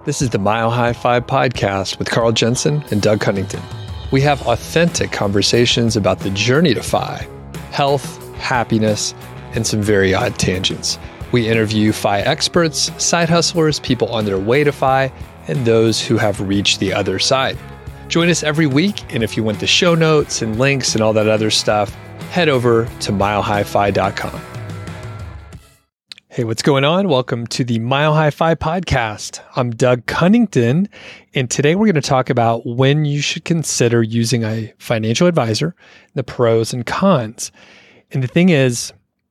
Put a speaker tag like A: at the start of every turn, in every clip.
A: This is the Mile High 5 podcast with Carl Jensen and Doug Cunnington. We have authentic conversations about the journey to FI, health, happiness, and some very odd tangents. We interview FI experts, side hustlers, people on their way to FI, and those who have reached the other side. Join us every week, and if you want the show notes and links and all that other stuff, head over to milehighfi.com. Hey, what's going on? Welcome to the Mile High 5 podcast. I'm Doug Cunnington, and today we're going to talk about when you should consider using a financial advisor, the pros and cons. And the thing is,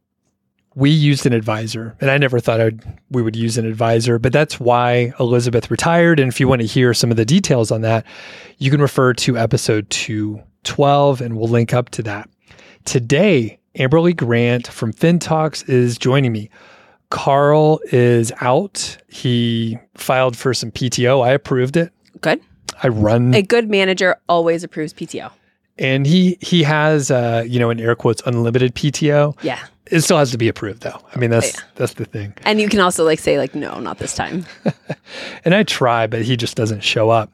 A: we used an advisor, and I never thought we would use an advisor, but that's why Elizabeth retired. And if you want to hear some of the details on that, you can refer to episode 212, and we'll link up to that. Today, Amberly Grant from FinTalks is joining me. Carl is out. He filed for some PTO. I approved it.
B: Good.
A: A
B: good manager always approves PTO.
A: And he has, in air quotes, unlimited PTO.
B: Yeah.
A: It still has to be approved, though. I mean, that's the thing.
B: And you can also say no, not this time.
A: And I try, but he just doesn't show up.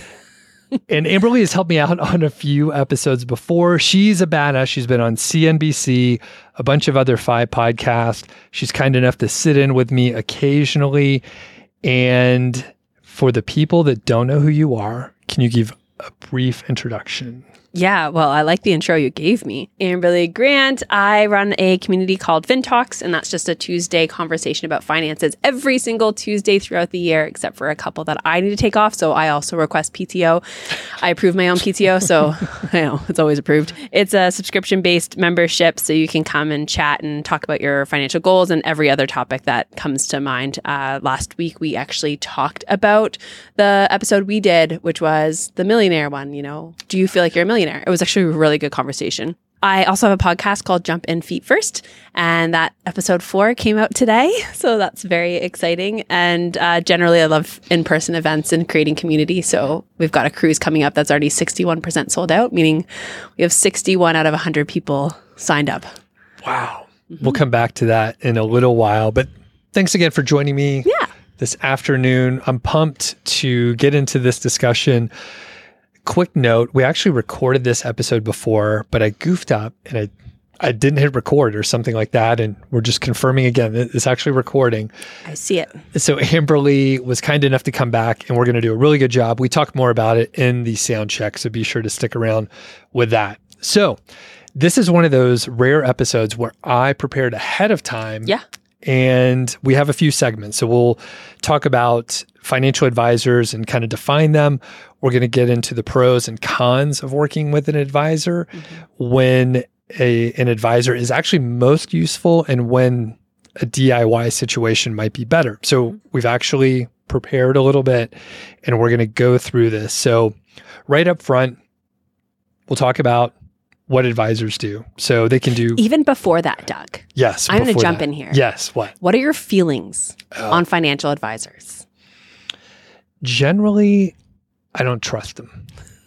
A: And Amberly has helped me out on a few episodes before. She's a badass. She's been on CNBC, a bunch of other FI podcasts. She's kind enough to sit in with me occasionally. And for the people that don't know who you are, can you give a brief introduction?
B: Yeah, well, I like the intro you gave me. Amberly Grant, I run a community called FinTalks, and that's just a Tuesday conversation about finances every single Tuesday throughout the year, except for a couple that I need to take off. So I also request PTO. I approve my own PTO, so I know it's always approved. It's a subscription-based membership, so you can come and chat and talk about your financial goals and every other topic that comes to mind. Last week, we actually talked about the episode we did, which was the millionaire one. Do you feel like you're a millionaire? It was actually a really good conversation. I also have a podcast called Jump In Feet First, and that episode 4 came out today. So that's very exciting. And generally, I love in-person events and creating community. So we've got a cruise coming up that's already 61% sold out, meaning we have 61 out of 100 people signed up.
A: Wow. Mm-hmm. We'll come back to that in a little while. But thanks again for joining me this afternoon. I'm pumped to get into this discussion. Quick note, we actually recorded this episode before, but I goofed up and I didn't hit record or something like that. And we're just confirming again, it's actually recording.
B: I see it.
A: So Amberly was kind enough to come back, and we're going to do a really good job. We talk more about it in the sound check, so be sure to stick around with that. So this is one of those rare episodes where I prepared ahead of time.
B: Yeah.
A: And we have a few segments. So we'll talk about financial advisors and kind of define them. We're going to get into the pros and cons of working with an advisor, when an advisor is actually most useful, and when a DIY situation might be better. So we've actually prepared a little bit, and we're going to go through this. So right up front, we'll talk about what advisors do. So they can do...
B: Even before that, Doug.
A: Yes.
B: I'm going to jump in here.
A: Yes. What?
B: What are your feelings on financial advisors?
A: Generally, I don't trust them.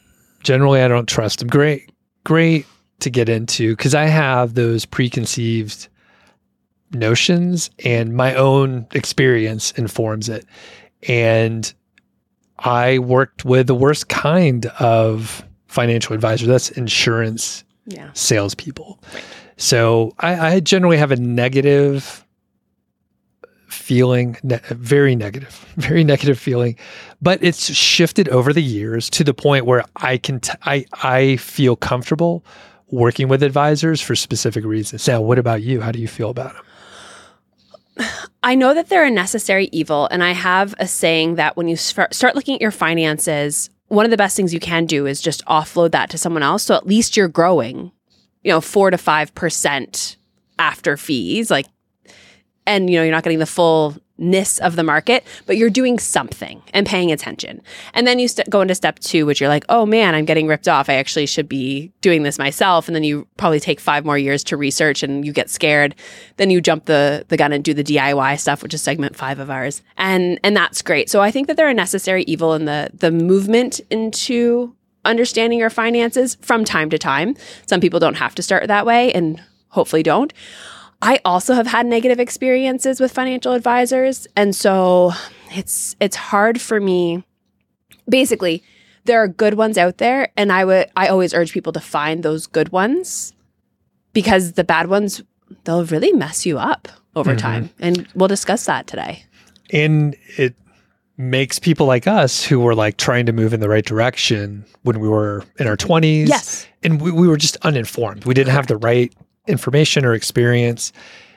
A: Great to get into, because I have those preconceived notions, and my own experience informs it. And I worked with the worst kind of financial advisor. That's insurance salespeople. Right. So I generally have a negative feeling, very negative feeling, but it's shifted over the years to the point where I feel comfortable working with advisors for specific reasons. Now, what about you? How do you feel about them?
B: I know that they're a necessary evil, and I have a saying that when you start looking at your finances, one of the best things you can do is just offload that to someone else. So at least you're growing, 4 to 5% after fees, and you're not getting the fullness of the market, but you're doing something and paying attention. And then you go into step 2, which you're like, oh man, I'm getting ripped off. I actually should be doing this myself. And then you probably take 5 more years to research, and you get scared. Then you jump the gun and do the DIY stuff, which is segment 5 of ours. And that's great. So I think that they're a necessary evil in the movement into understanding your finances from time to time. Some people don't have to start that way, and hopefully don't. I also have had negative experiences with financial advisors. And so it's hard for me. Basically, there are good ones out there, and I always urge people to find those good ones, because the bad ones, they'll really mess you up over time. And we'll discuss that today.
A: And it makes people like us who were like trying to move in the right direction when we were in our 20s.
B: Yes.
A: And we were just uninformed. We didn't have the right information or experience.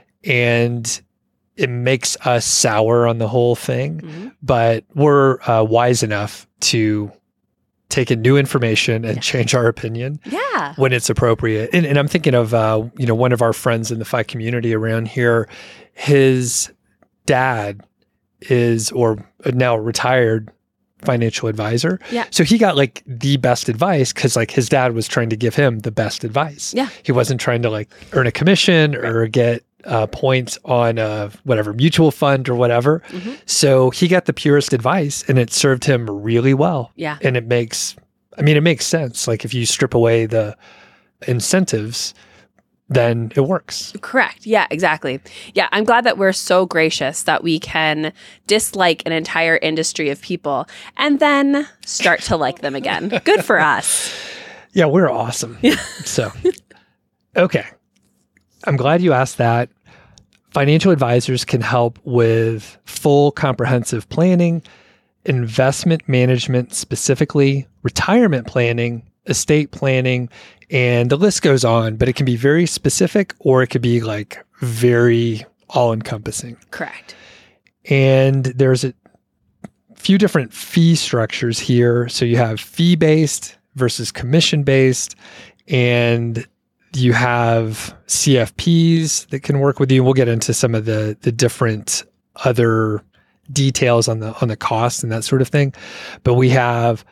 A: And it makes us sour on the whole thing. But we're wise enough to take in new information and change our opinion when it's appropriate. And I'm thinking of, one of our friends in the FI community around here, his dad is, or now a retired financial advisor.
B: Yeah.
A: So he got like the best advice because like his dad was trying to give him the best advice.
B: Yeah.
A: He wasn't trying to like earn a commission or get points on whatever mutual fund or whatever. So he got the purest advice and it served him really well.
B: Yeah.
A: And it makes sense. Like if you strip away the incentives, then it works.
B: Correct. Yeah, exactly. Yeah, I'm glad that we're so gracious that we can dislike an entire industry of people and then start to like them again. Good for us.
A: Yeah, we're awesome. So, okay. I'm glad you asked that. Financial advisors can help with full comprehensive planning, investment management specifically, retirement planning, estate planning, and the list goes on, but it can be very specific or it could be like very all-encompassing.
B: Correct.
A: And there's a few different fee structures here. So you have fee-based versus commission-based, and you have CFPs that can work with you. We'll get into some of the different other details on the cost and that sort of thing. But we have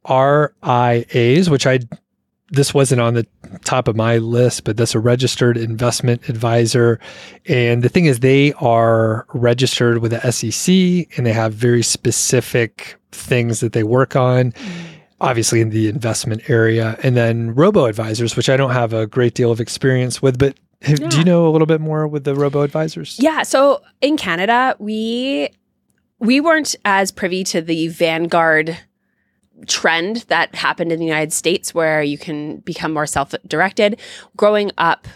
A: RIAs, which this wasn't on the top of my list, but that's a registered investment advisor. And the thing is, they are registered with the SEC and they have very specific things that they work on, obviously in the investment area. And then robo-advisors, which I don't have a great deal of experience with, but do you know a little bit more with the robo-advisors?
B: Yeah. So in Canada, we weren't as privy to the Vanguard trend that happened in the United States where you can become more self-directed. Growing up,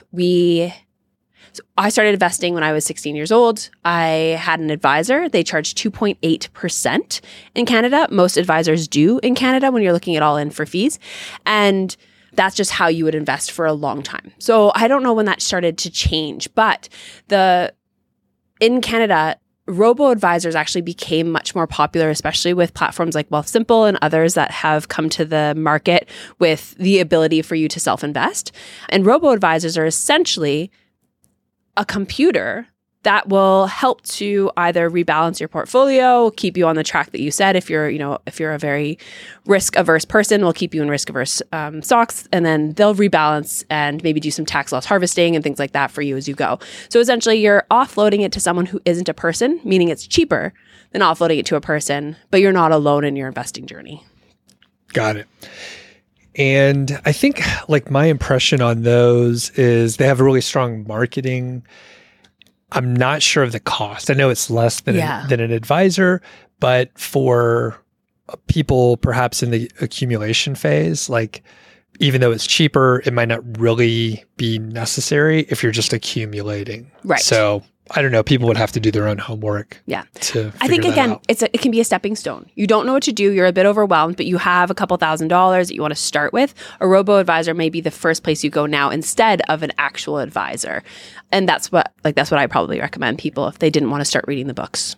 B: I started investing when I was 16 years old. I had an advisor. They charged 2.8% in Canada. Most advisors do in Canada when you're looking at all in for fees. And that's just how you would invest for a long time. So I don't know when that started to change, but in Canada, robo-advisors actually became much more popular, especially with platforms like Wealthsimple and others that have come to the market with the ability for you to self-invest. And robo-advisors are essentially a computer that will help to either rebalance your portfolio, keep you on the track that you said. If you're a very risk-averse person, will keep you in risk-averse stocks, and then they'll rebalance and maybe do some tax loss harvesting and things like that for you as you go. So essentially, you're offloading it to someone who isn't a person, meaning it's cheaper than offloading it to a person, but you're not alone in your investing journey.
A: Got it. And I think like my impression on those is they have a really strong marketing. I'm not sure of the cost. I know it's less than an advisor, but for people perhaps in the accumulation phase, like even though it's cheaper, it might not really be necessary if you're just accumulating.
B: Right.
A: So I don't know. People would have to do their own homework.
B: Yeah.
A: I
B: think again, it can be a stepping stone. You don't know what to do. You're a bit overwhelmed, but you have a couple $1,000s that you want to start with. A robo-advisor may be the first place you go now instead of an actual advisor. And that's what I probably recommend people if they didn't want to start reading the books.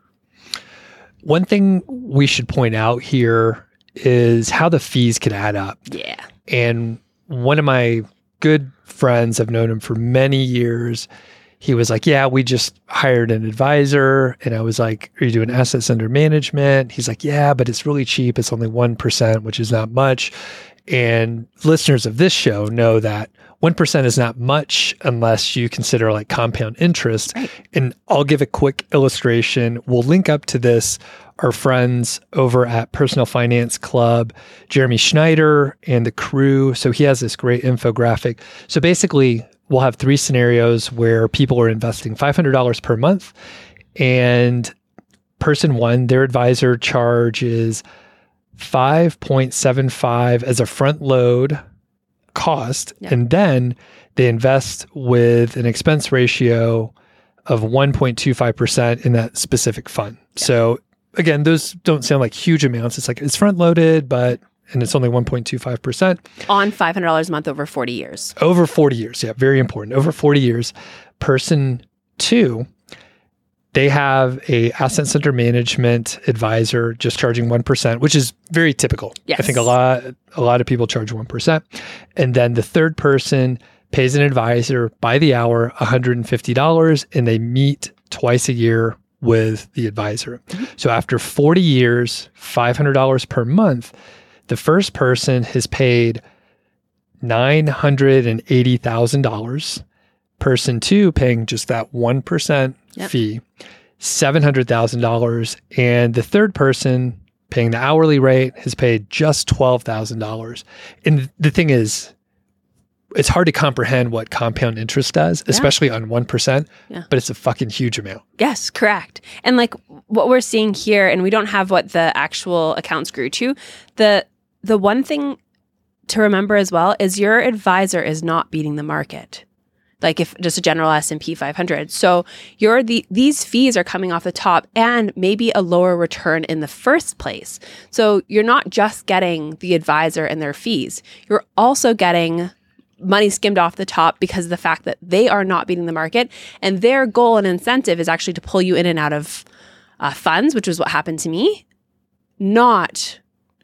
A: One thing we should point out here is how the fees can add up.
B: Yeah.
A: And one of my good friends, I've known him for many years, he was like, yeah, we just hired an advisor. And I was like, are you doing assets under management? He's like, yeah, but it's really cheap. It's only 1%, which is not much. And listeners of this show know that 1% is not much unless you consider like compound interest.
B: Right.
A: And I'll give a quick illustration. We'll link up to this. Our friends over at Personal Finance Club, Jeremy Schneider and the crew. So he has this great infographic. So basically, we'll have 3 scenarios where people are investing $500 per month. And person one, their advisor charges 5.75 as a front load cost.
B: Yep.
A: And then they invest with an expense ratio of 1.25% in that specific fund. Yep. So again, those don't sound like huge amounts. It's like it's front loaded, and it's only 1.25%.
B: On $500 a month over 40 years.
A: Over 40 years. Yeah, very important. Over 40 years. Person two, they have a assets under management advisor just charging 1%, which is very typical.
B: Yes.
A: I think a lot of people charge 1%. And then the third person pays an advisor by the hour, $150, and they meet twice a year with the advisor. Mm-hmm. So after 40 years, $500 per month, the first person has paid $980,000. Person two paying just that 1% fee, $700,000. And the third person paying the hourly rate has paid just $12,000. And the thing is, it's hard to comprehend what compound interest does, especially on 1%, but it's a fucking huge amount.
B: Yes, correct. And like what we're seeing here, and we don't have what the actual accounts grew to, the one thing to remember as well is your advisor is not beating the market. Like if just a general S&P 500. So these fees are coming off the top and maybe a lower return in the first place. So you're not just getting the advisor and their fees. You're also getting money skimmed off the top because of the fact that they are not beating the market. And their goal and incentive is actually to pull you in and out of funds, which was what happened to me, not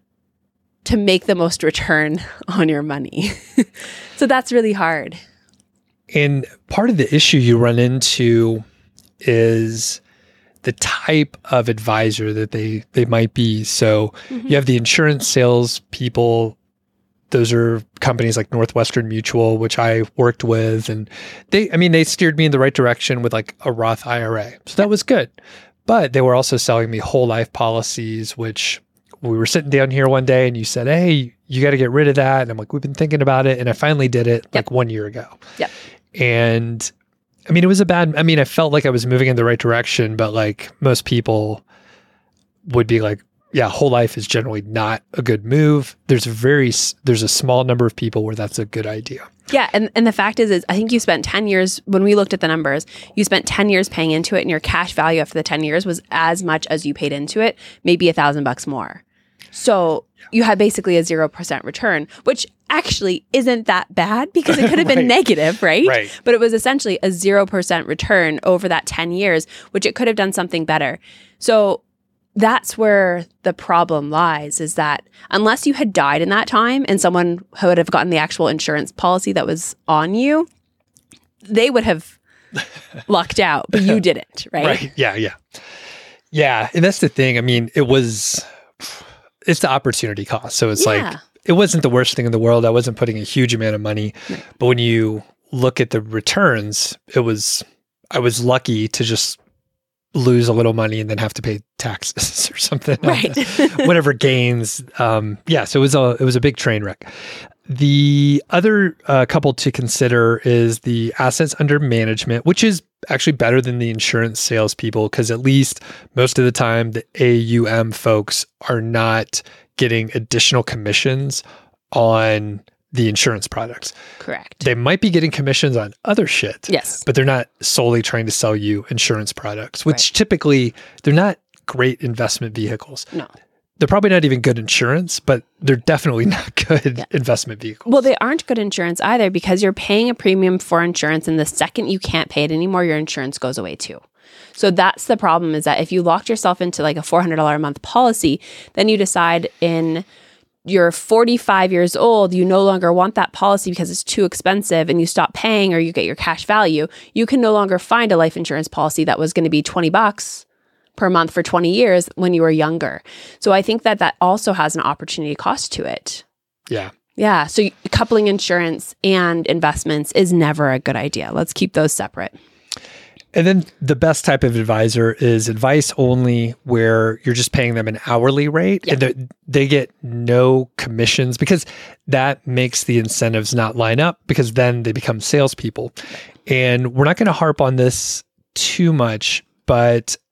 B: to make the most return on your money. So that's really hard.
A: And part of the issue you run into is the type of advisor that they might be. So you have the insurance sales people. Those are companies like Northwestern Mutual, which I worked with. And they steered me in the right direction with like a Roth IRA. So that was good. But they were also selling me whole life policies, which we were sitting down here one day and you said, hey, you got to get rid of that. And I'm like, we've been thinking about it. And I finally did it like 1 year ago.
B: Yep.
A: And it was I felt like I was moving in the right direction, but like most people would be like, yeah, whole life is generally not a good move. There's a small number of people where that's a good idea.
B: Yeah. And the fact is I think you spent 10 years, when we looked at the numbers, you spent 10 years paying into it and your cash value after the 10 years was as much as you paid into it, maybe $1,000 more. So you had basically a 0% return, which actually isn't that bad because it could have been negative, right?
A: Right.
B: But it was essentially a 0% return over that 10 years, which it could have done something better. So that's where the problem lies, is that unless you had died in that time and someone would have gotten the actual insurance policy that was on you, they would have lucked out, but you didn't, right?
A: Right. Yeah. Yeah. And that's the thing. It's the opportunity cost. So it's like, it wasn't the worst thing in the world. I wasn't putting a huge amount of money, but when you look at the returns, I was lucky to just lose a little money and then have to pay taxes or something.
B: Right.
A: Whatever gains. So it was a big train wreck. The other couple to consider is the assets under management, which is actually better than the insurance salespeople because at least most of the time the AUM folks are not getting additional commissions on the insurance products.
B: Correct.
A: They might be getting commissions on other shit.
B: Yes.
A: But they're not solely trying to sell you insurance products, which typically they're not great investment vehicles.
B: No.
A: They're probably not even good insurance, but they're definitely not good investment vehicles.
B: Well, they aren't good insurance either because you're paying a premium for insurance and the second you can't pay it anymore, your insurance goes away too. So that's the problem, is that if you locked yourself into like a $400 a month policy, then you decide in you're 45 years old, you no longer want that policy because it's too expensive and you stop paying or you get your cash value, you can no longer find a life insurance policy that was going to be $20 per month for 20 years when you were younger. So I think that also has an opportunity cost to it.
A: Yeah.
B: Yeah. So coupling insurance and investments is never a good idea. Let's keep those separate.
A: And then the best type of advisor is advice only, where you're just paying them an hourly rate and they get no commissions, because that makes the incentives not line up, because then they become salespeople. And we're not going to harp on this too much, but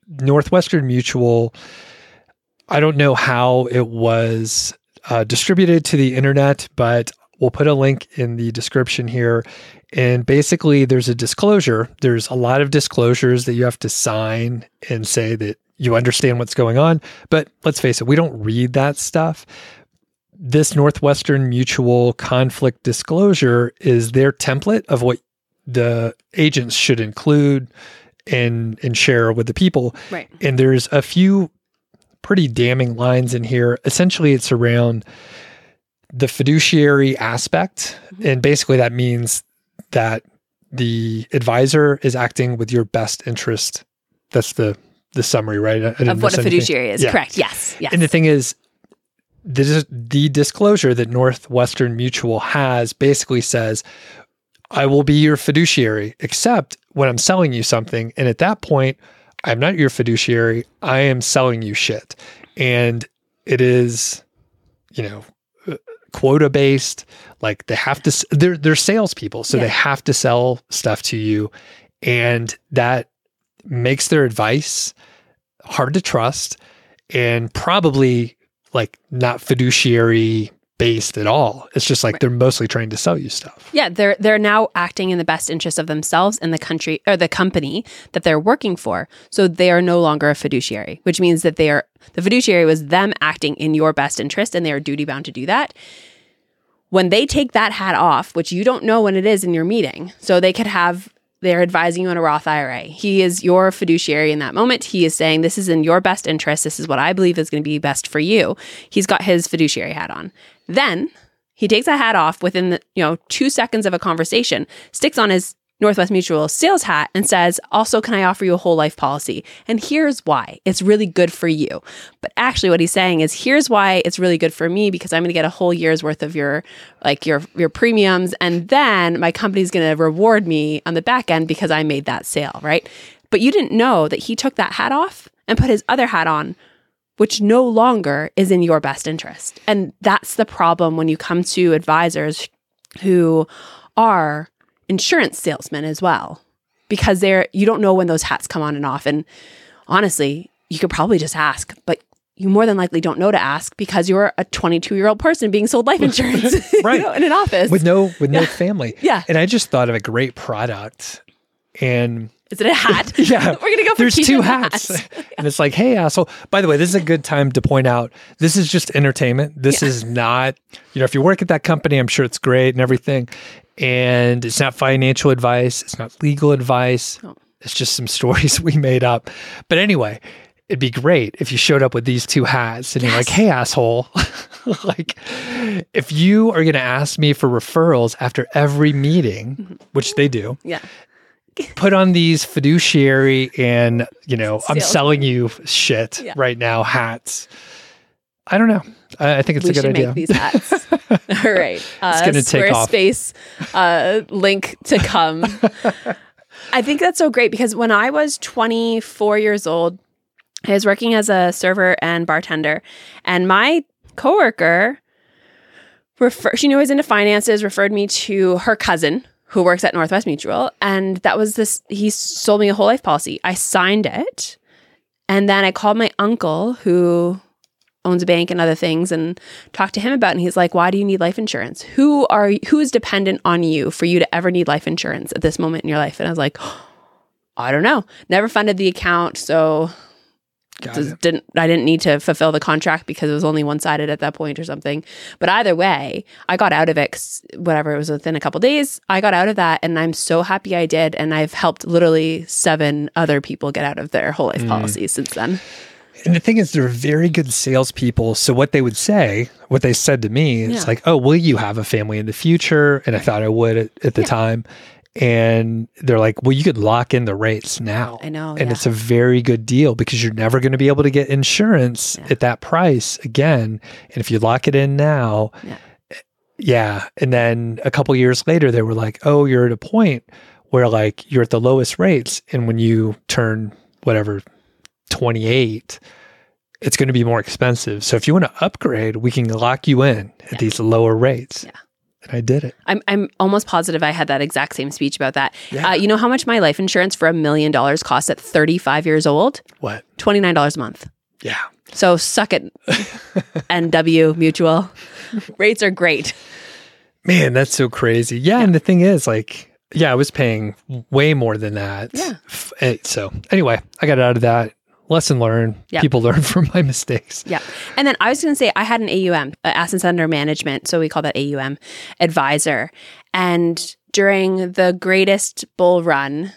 A: Northwestern Mutual, I don't know how it was distributed to the internet, but we'll put a link in the description here. And basically, there's a disclosure. There's a lot of disclosures that you have to sign and say that you understand what's going on. But let's face it, we don't read that stuff. This Northwestern Mutual conflict disclosure is their template of what the agents should include and share with the people.
B: Right.
A: And there's a few pretty damning lines in here. Essentially, it's around the fiduciary aspect. And basically that means that the advisor is acting with your best interest. That's the summary, right?
B: Of what a fiduciary is. Yeah. Correct. Yes.
A: And the thing is, the disclosure that Northwestern Mutual has basically says, I will be your fiduciary, except when I'm selling you something. And at that point, I'm not your fiduciary. I am selling you shit. And it is, quota based. Like they have to, they're salespeople. So they have to sell stuff to you. And that makes their advice hard to trust and probably like not fiduciary based at all. It's just like they're mostly trying to sell you stuff.
B: Yeah, they're now acting in the best interest of themselves and the country or the company that they're working for. So they are no longer a fiduciary, which means that the fiduciary was them acting in your best interest and they are duty bound to do that. When they take that hat off, which you don't know when it is in your meeting, so they're advising you on a Roth IRA. He is your fiduciary in that moment. He is saying, this is in your best interest. This is what I believe is going to be best for you. He's got his fiduciary hat on. Then he takes that hat off within the 2 seconds of a conversation, sticks on his Northwest Mutual sales hat and says, also, can I offer you a whole life policy? And here's why. It's really good for you. But actually what he's saying is, here's why it's really good for me, because I'm going to get a whole year's worth of your premiums. And then my company's going to reward me on the back end because I made that sale, right? But you didn't know that he took that hat off and put his other hat on, which no longer is in your best interest. And that's the problem when you come to advisors who are insurance salesmen as well, because you don't know when those hats come on and off. And honestly, you could probably just ask, but you more than likely don't know to ask because you're a 22-year-old person being sold life insurance
A: right.
B: In an office.
A: With no family.
B: Yeah.
A: And I just thought of a great product. And
B: is it a hat?
A: Yeah.
B: We're going to go for
A: There's two hats. And it's like, hey, asshole. By the way, this is a good time to point out, this is just entertainment. This is not, if you work at that company, I'm sure it's great and everything. And it's not financial advice. It's not legal advice. Oh. It's just some stories we made up. But anyway, it'd be great if you showed up with these two hats and you're like, hey, asshole. Like, if you are going to ask me for referrals after every meeting, which they do.
B: Yeah.
A: Put on these fiduciary and, I'm selling you shit right now, hats. I don't know. I think it's a good idea.
B: We should make these hats. All right.
A: It's going to take off.
B: Squarespace link to come. I think that's so great because when I was 24 years old, I was working as a server and bartender, and my coworker, she knew I was into finances, referred me to her cousin who works at Northwest Mutual. And that was he sold me a whole life policy. I signed it. And then I called my uncle who owns a bank and other things and talked to him about it. And he's like, why do you need life insurance? Who is dependent on you for you to ever need life insurance at this moment in your life? And I was like, I don't know. Never funded the account. So I didn't need to fulfill the contract because it was only one-sided at that point or something. But either way, I got out of it, whatever, it was within a couple of days. I got out of that and I'm so happy I did. And I've helped literally 7 other people get out of their whole life policies since then.
A: And the thing is, they're very good salespeople. So what they said to me is like, oh, will you have a family in the future? And I thought I would at the time. And they're like, well, you could lock in the rates now.
B: I know.
A: And it's a very good deal because you're never going to be able to get insurance at that price again. And if you lock it in now, And then a couple years later, they were like, oh, you're at a point where like you're at the lowest rates. And when you turn 28, it's going to be more expensive. So if you want to upgrade, we can lock you in at these lower rates.
B: Yeah.
A: and I did it.
B: I'm almost positive I had that exact same speech about that.
A: Yeah.
B: You know how much my life insurance for $1 million costs at 35 years old?
A: What?
B: $29 a month.
A: Yeah.
B: So suck it, NW Mutual. Rates are great.
A: Man, that's so crazy. Yeah, and the thing is, like, I was paying way more than that.
B: Yeah.
A: So anyway, I got out of that. Lesson learned.
B: Yep.
A: People learn from my mistakes.
B: Yeah. And then I was going to say, I had an AUM, Assets Under Management. So we call that AUM advisor. And during the greatest bull run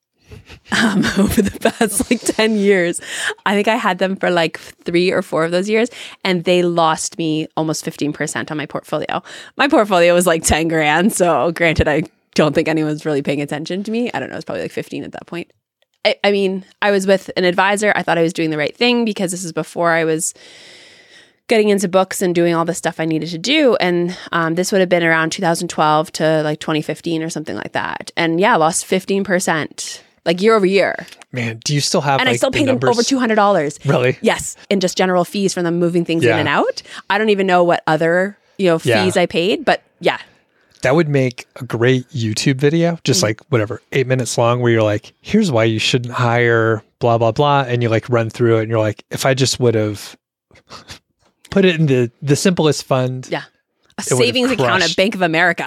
B: over the past like 10 years, I think I had them for like 3 or 4 of those years, and they lost me almost 15% on my portfolio. My portfolio was like 10 grand. So granted, I don't think anyone's really paying attention to me. I don't know. It's probably like 15 at that point. I mean, I was with an advisor. I thought I was doing the right thing because this is before I was getting into books and doing all the stuff I needed to do. And this would have been around 2012 to like 2015 or something like that. And yeah, I lost 15%, like year over year.
A: Man, do you still have
B: And
A: like,
B: I still paid them
A: numbers?
B: over $200.
A: Really?
B: Yes. And just general fees from them moving things
A: Yeah.
B: in and out. I don't even know what other, fees I paid, but yeah.
A: That would make a great YouTube video, just like whatever, 8 minutes long, where you're like, here's why you shouldn't hire blah, blah, blah. And you like run through it and you're like, if I just would have put it in the simplest fund.
B: Yeah. A savings account at Bank of America.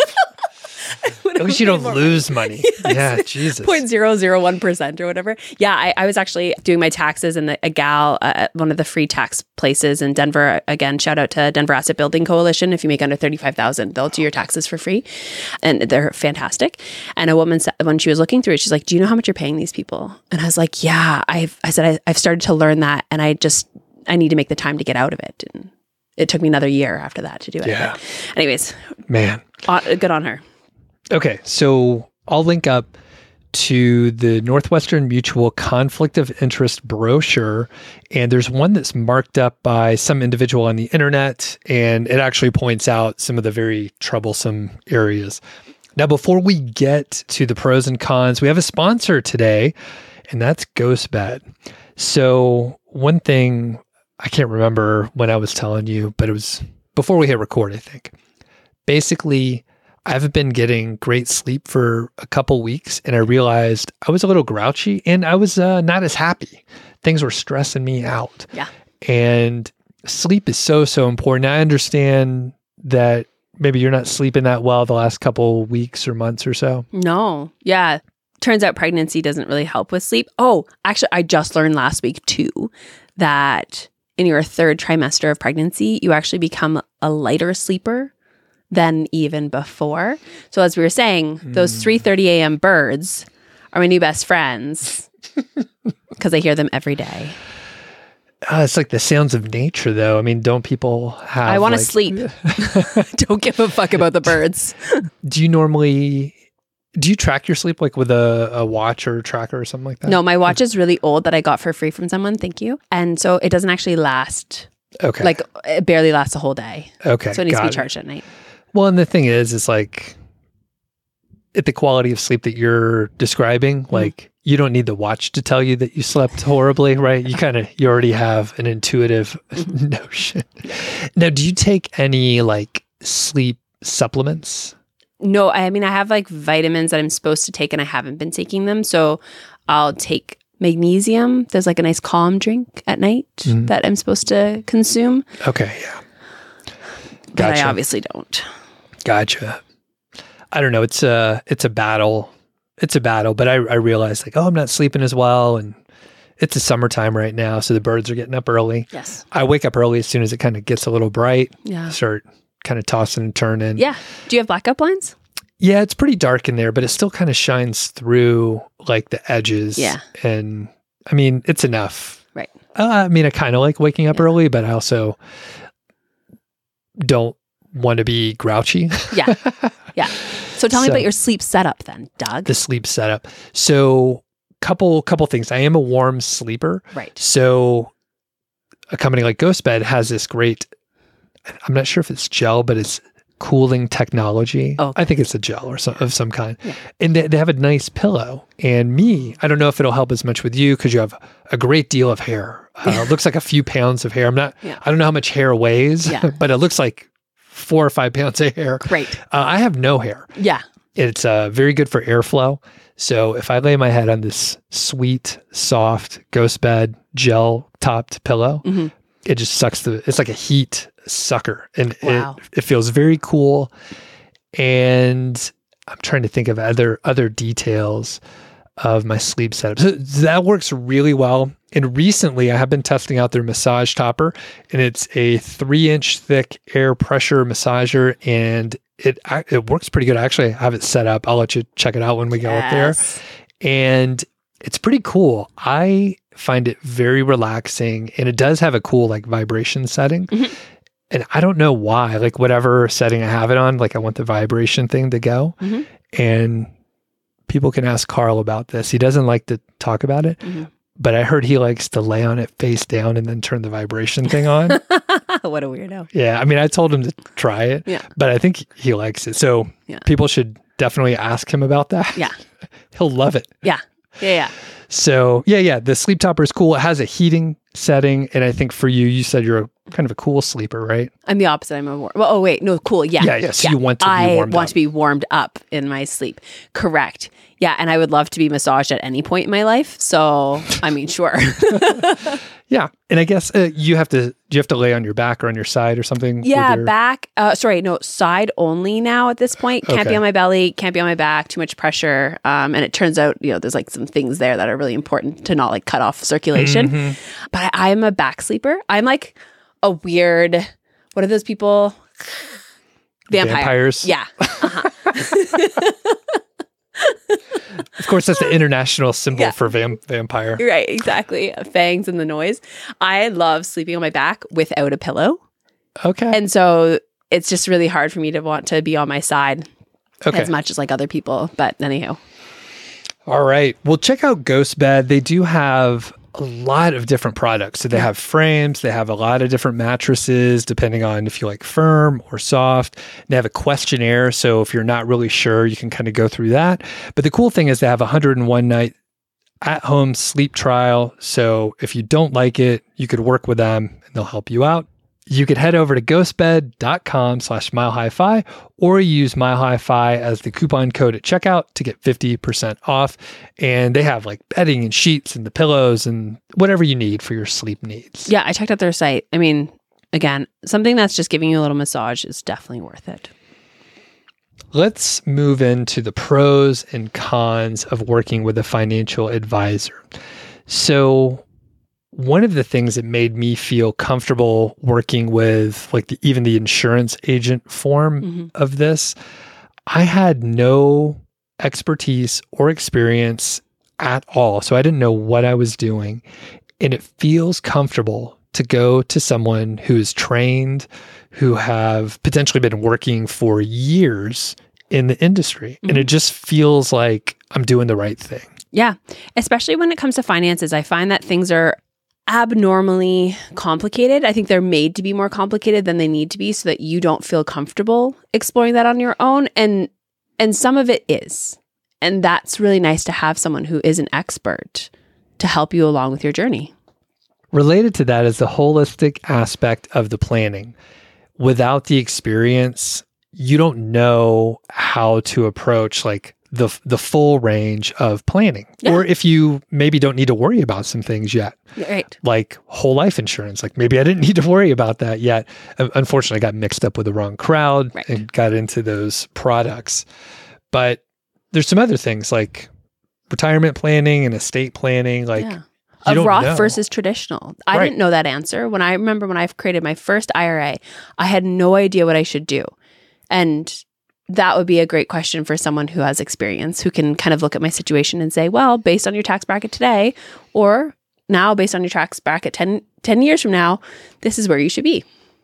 A: At least you don't lose money. Yeah, Jesus.
B: 0.001% or whatever. Yeah, I was actually doing my taxes and a gal at one of the free tax places in Denver. Again, shout out to Denver Asset Building Coalition. If you make under $35,000, they'll do your taxes for free. And they're fantastic. And a woman said, when she was looking through it, she's like, do you know how much you're paying these people? And I was like, yeah, I've started to learn that. And I need to make the time to get out of it. And it took me another year after that to do it.
A: Yeah.
B: But anyways,
A: Man.
B: Good on her.
A: Okay, so I'll link up to the Northwestern Mutual Conflict of Interest brochure, and there's one that's marked up by some individual on the internet, and it actually points out some of the very troublesome areas. Now, before we get to the pros and cons, we have a sponsor today, and that's GhostBed. So one thing, I can't remember when I was telling you, but it was before we hit record, I think. Basically, I haven't been getting great sleep for a couple weeks, and I realized I was a little grouchy and I was not as happy. Things were stressing me out.
B: Yeah.
A: And sleep is so, so important. I understand that maybe you're not sleeping that well the last couple weeks or months or so.
B: No. Yeah. Turns out pregnancy doesn't really help with sleep. Oh, actually, I just learned last week too that in your 3rd trimester of pregnancy, you actually become a lighter sleeper than even before. So as we were saying, those 3:30 a.m. birds are my new best friends because I hear them every day.
A: It's like the sounds of nature, though. I mean, don't people have...
B: I want to sleep. Don't give a fuck about the birds.
A: Do you track your sleep like with a watch or tracker or something like that?
B: No, my watch is really old that I got for free from someone. Thank you. And so it doesn't actually last.
A: Okay.
B: Like it barely lasts a whole day.
A: Okay.
B: So it needs to be charged at night.
A: Well, and the thing is like the quality of sleep that you're describing, like you don't need the watch to tell you that you slept horribly, right? You already have an intuitive notion. Now, do you take any like sleep supplements?
B: No, I mean, I have like vitamins that I'm supposed to take and I haven't been taking them. So I'll take magnesium. There's like a nice calm drink at night that I'm supposed to consume.
A: Okay, yeah.
B: But
A: Gotcha.
B: I obviously don't.
A: Gotcha. I don't know. It's a battle. It's a battle, but I realized like, oh, I'm not sleeping as well. And it's the summertime right now. So the birds are getting up early.
B: Yes.
A: I wake up early as soon as it kind of gets a little bright.
B: Yeah.
A: Start kind of tossing and turning.
B: Yeah. Do you have blackout blinds?
A: Yeah, it's pretty dark in there, but it still kind of shines through like the edges.
B: Yeah.
A: And I mean, it's enough.
B: Right.
A: I mean, I kind of like waking up early, but I also don't want to be grouchy.
B: Yeah. Yeah. So tell me about your sleep setup then, Doug.
A: The sleep setup. So couple things. I am a warm sleeper.
B: Right.
A: So a company like GhostBed has this great, I'm not sure if it's gel, but it's cooling technology.
B: Oh, okay.
A: I think it's a gel or of some kind.
B: Yeah.
A: And they have a nice pillow. And me, I don't know if it'll help as much with you because you have a great deal of hair. It looks like a few pounds of hair. I don't know how much hair weighs, but it looks like 4 or 5 pounds of hair.
B: Great.
A: I have no hair.
B: Yeah.
A: It's very good for airflow. So if I lay my head on this sweet, soft ghost bed, gel topped pillow, it just sucks it's like a heat sucker. And it feels very cool. And I'm trying to think of other details of my sleep setup. So that works really well. And recently I have been testing out their massage topper, and it's a 3-inch thick air pressure massager, and it works pretty good. I actually have it set up. I'll let you check it out when we go up there. And it's pretty cool. I find it very relaxing, and it does have a cool like vibration setting. And I don't know why, like whatever setting I have it on, like I want the vibration thing to go. And people can ask Carl about this. He doesn't like to talk about it, but I heard he likes to lay on it face down and then turn the vibration thing on.
B: What a weirdo.
A: Yeah. I mean, I told him to try it, but I think he likes it. So people should definitely ask him about that.
B: Yeah.
A: He'll love it.
B: Yeah.
A: So the sleep topper is cool. It has a heating setting. And I think for you said you're kind of a cool sleeper, right?
B: I'm the opposite. I'm a warm. Well, oh wait, no, cool. Yeah.
A: So you want to be warmed up.
B: I want to be warmed up in my sleep. Correct. Yeah. And I would love to be massaged at any point in my life. So, I mean, sure.
A: Yeah. And I guess do you have to lay on your back or on your side or something?
B: Yeah, back. Side only now at this point. Can't be on my belly, can't be on my back, too much pressure. And it turns out, there's like some things there that are really important to not like cut off circulation. But I'm a back sleeper. I'm like a weird, what are those people?
A: Vampires.
B: Yeah.
A: Of course, that's the international symbol for vampire.
B: Right, exactly. Fangs and the noise. I love sleeping on my back without a pillow.
A: Okay.
B: And so it's just really hard for me to want to be on my side as much as like other people. But anyhow.
A: All right. Well, check out Ghost Bed. They do have a lot of different products. So they have frames, they have a lot of different mattresses, depending on if you like firm or soft. They have a questionnaire. So if you're not really sure, you can kind of go through that. But the cool thing is they have a 101 night at-home sleep trial. So if you don't like it, you could work with them and they'll help you out. You could head over to ghostbed.com/milehighfi or use milehighfi as the coupon code at checkout to get 50% off. And they have like bedding and sheets and the pillows and whatever you need for your sleep needs.
B: Yeah, I checked out their site. I mean, again, something that's just giving you a little massage is definitely worth it.
A: Let's move into the pros and cons of working with a financial advisor. So one of the things that made me feel comfortable working with like even the insurance agent form of this, I had no expertise or experience at all. So I didn't know what I was doing. And it feels comfortable to go to someone who's trained, who have potentially been working for years in the industry. And it just feels like I'm doing the right thing.
B: Yeah. Especially when it comes to finances, I find that things are abnormally complicated. I think they're made to be more complicated than they need to be so that you don't feel comfortable exploring that on your own. And some of it is. And that's really nice to have someone who is an expert to help you along with your journey.
A: Related to that is the holistic aspect of the planning. Without the experience, you don't know how to approach like the full range of planning. Yeah. Or if you maybe don't need to worry about some things yet.
B: Right.
A: Like whole life insurance. Like maybe I didn't need to worry about that yet. Unfortunately, I got mixed up with the wrong crowd and got into those products. But there's some other things like retirement planning and estate planning. Like
B: a Roth versus traditional. I didn't know that answer. When I created my first IRA, I had no idea what I should do. And that would be a great question for someone who has experience, who can kind of look at my situation and say, well, based on your tax bracket today, or now based on your tax bracket 10 years from now, this is where you should be.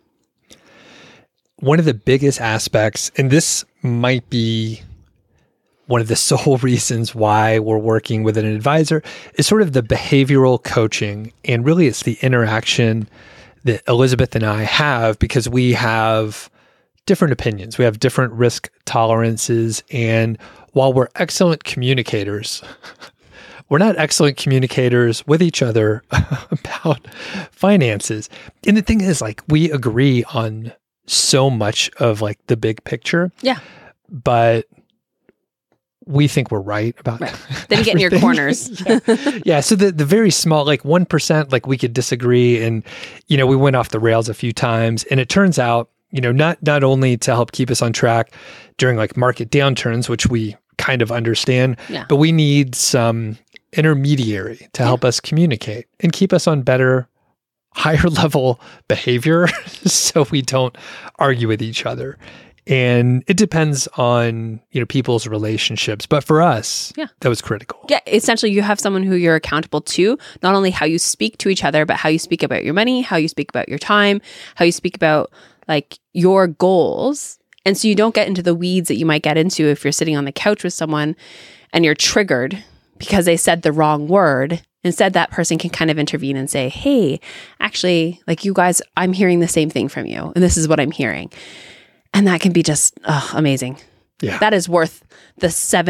A: One of the biggest aspects, and this might be one of the sole reasons why we're working with an advisor, is sort of the behavioral coaching. And really it's the interaction that Elizabeth and I have, because we have different opinions. We have different risk tolerances. And while we're excellent communicators, we're not excellent communicators with each other about finances. And the thing is, like, we agree on so much of like the big picture.
B: Yeah.
A: But we think we're right about
B: Right. Then you get in your corners.
A: Yeah. So the very small, like 1%, like we could disagree. And, you know, we went off the rails a few times. And it turns out, you know, not only to help keep us on track during like market downturns, which we kind of understand, but we need some intermediary to help us communicate and keep us on better, higher level behavior so we don't argue with each other. And it depends on, you know, people's relationships. But for us, that was critical.
B: Yeah. Essentially, you have someone who you're accountable to, not only how you speak to each other, but how you speak about your money, how you speak about your time, how you speak about like your goals. And so you don't get into the weeds that you might get into if you're sitting on the couch with someone and you're triggered because they said the wrong word. Instead, that person can kind of intervene and say, hey, actually, like you guys, I'm hearing the same thing from you. And this is what I'm hearing. And that can be just amazing. Yeah. That is worth the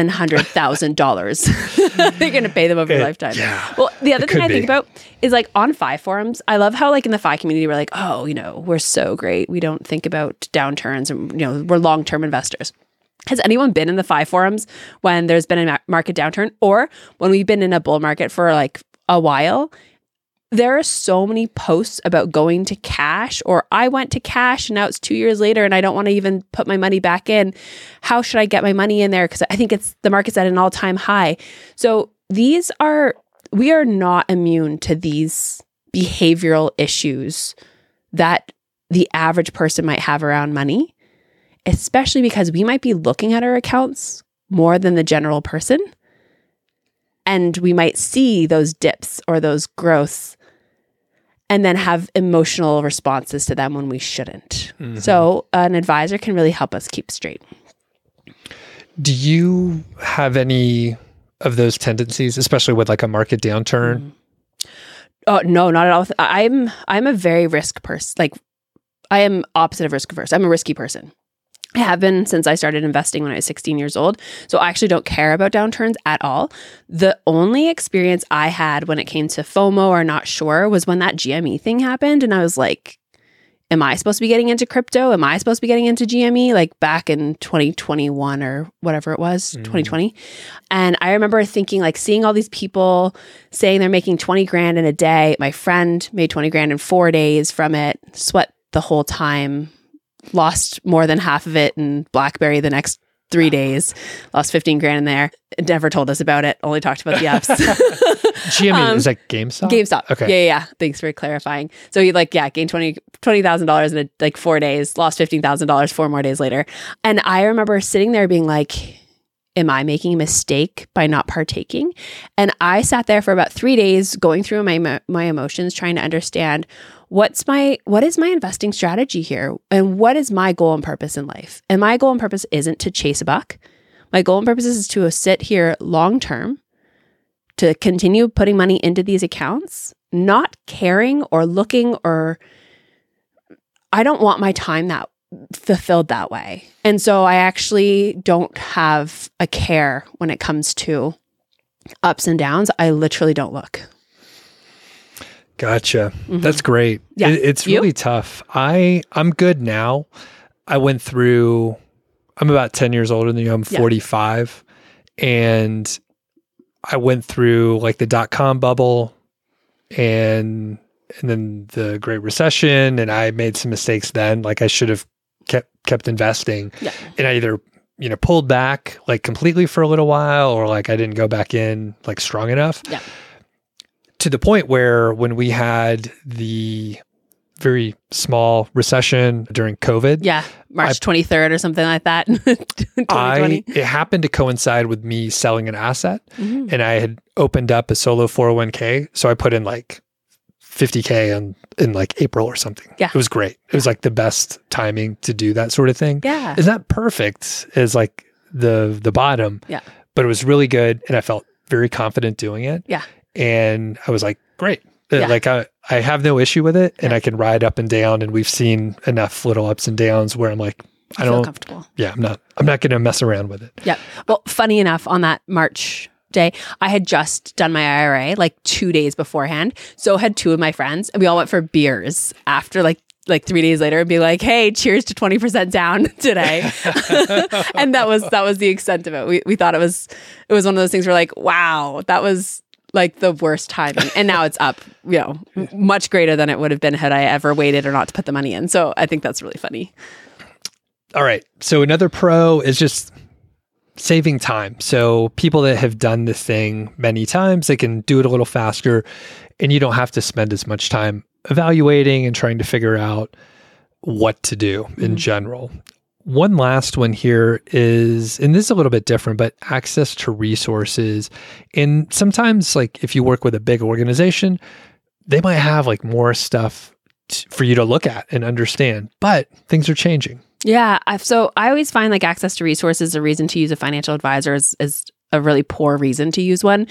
B: $700,000 they're going to pay them over your lifetime.
A: Yeah.
B: Well, the other thing I think about is like on FI forums, I love how like in the FI community, we're like, oh, you know, we're so great. We don't think about downturns and, you know, we're long-term investors. Has anyone been in the FI forums when there's been a market downturn or when we've been in a bull market for like a while? There are so many posts about going to cash or I went to cash and now it's 2 years later and I don't want to even put my money back in. How should I get my money in there? Because I think the market's at an all-time high. So we are not immune to these behavioral issues that the average person might have around money, especially because we might be looking at our accounts more than the general person. And we might see those dips or those growths and then have emotional responses to them when we shouldn't. Mm-hmm. So an advisor can really help us keep straight.
A: Do you have any of those tendencies, especially with like a market downturn?
B: Mm-hmm. Oh, no, not at all. I'm a very risk person. Like I am opposite of risk averse. I'm a risky person. I have been since I started investing when I was 16 years old. So I actually don't care about downturns at all. The only experience I had when it came to FOMO or not sure was when that GME thing happened. And I was like, am I supposed to be getting into crypto? Am I supposed to be getting into GME? Like back in 2021 or whatever it was, 2020. And I remember thinking like seeing all these people saying they're making 20 grand in a day. My friend made 20 grand in 4 days from it, sweat the whole time. Lost more than half of it in BlackBerry the next 3 days. Lost 15 grand in there. Never told us about it. Only talked about the apps.
A: GME, is that GameStop?
B: GameStop.
A: Okay.
B: Yeah. Thanks for clarifying. So he gained $20,000 in like 4 days, lost $15,000 4 more days later. And I remember sitting there being like, am I making a mistake by not partaking? And I sat there for about 3 days going through my emotions, trying to understand what is my investing strategy here? And what is my goal and purpose in life? And my goal and purpose isn't to chase a buck. My goal and purpose is to sit here long-term, to continue putting money into these accounts, not caring or looking or I don't want my time that fulfilled that way. And so I actually don't have a care when it comes to ups and downs. I literally don't look.
A: Gotcha. Mm-hmm. That's great.
B: Yeah.
A: It's really tough. I'm good now. I'm about 10 years older than you. I'm 45. And I went through like the .com bubble and then the Great Recession. And I made some mistakes then. Like I should have kept investing. Yeah. And I either, pulled back like completely for a little while or like I didn't go back in like strong enough. Yeah. To the point where when we had the very small recession during COVID.
B: Yeah, March 23rd or something like that. 2020.
A: It happened to coincide with me selling an asset and I had opened up a solo 401k. So I put in like $50K in like April or something. Yeah. It was great. It was like the best timing to do that sort of thing.
B: Yeah.
A: It's not perfect as like the bottom.
B: Yeah.
A: But it was really good and I felt very confident doing it.
B: Yeah.
A: And I was like, great. Yeah. Like I have no issue with it and I can ride up and down and we've seen enough little ups and downs where I'm like, I don't feel comfortable. Yeah, I'm not going to mess around with it.
B: Yeah. Well, funny enough, on that March day, I had just done my IRA like 2 days beforehand. So had two of my friends and we all went for beers after like like 3 days later and be like, hey, cheers to 20% down today. And that was the extent of it. We thought it was one of those things where like, wow, that was like the worst timing. And now it's up, much greater than it would have been had I ever waited or not to put the money in. So I think that's really funny.
A: All right. So another pro is just saving time. So people that have done this thing many times, they can do it a little faster, and you don't have to spend as much time evaluating and trying to figure out what to do in general. One last one here is, and this is a little bit different, but access to resources. And sometimes, like if you work with a big organization, they might have like more stuff for you to look at and understand, but things are changing.
B: Yeah. So I always find like access to resources, a reason to use a financial advisor is a really poor reason to use one.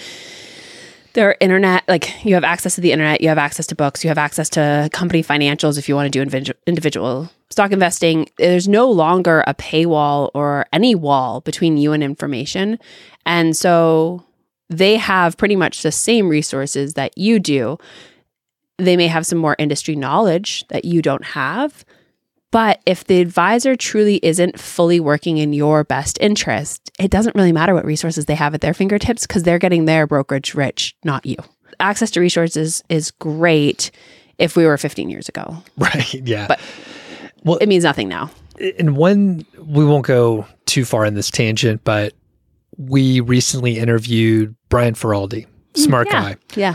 B: Their internet, like you have access to the internet, you have access to books, you have access to company financials if you want to do individual stock investing. There's no longer a paywall or any wall between you and information. And so they have pretty much the same resources that you do. They may have some more industry knowledge that you don't have. But if the advisor truly isn't fully working in your best interest, it doesn't really matter what resources they have at their fingertips because they're getting their brokerage rich, not you. Access to resources is great if we were 15 years ago.
A: Right. Yeah.
B: But it means nothing now.
A: And we won't go too far in this tangent, but we recently interviewed Brian Feroldi, smart guy.
B: Yeah.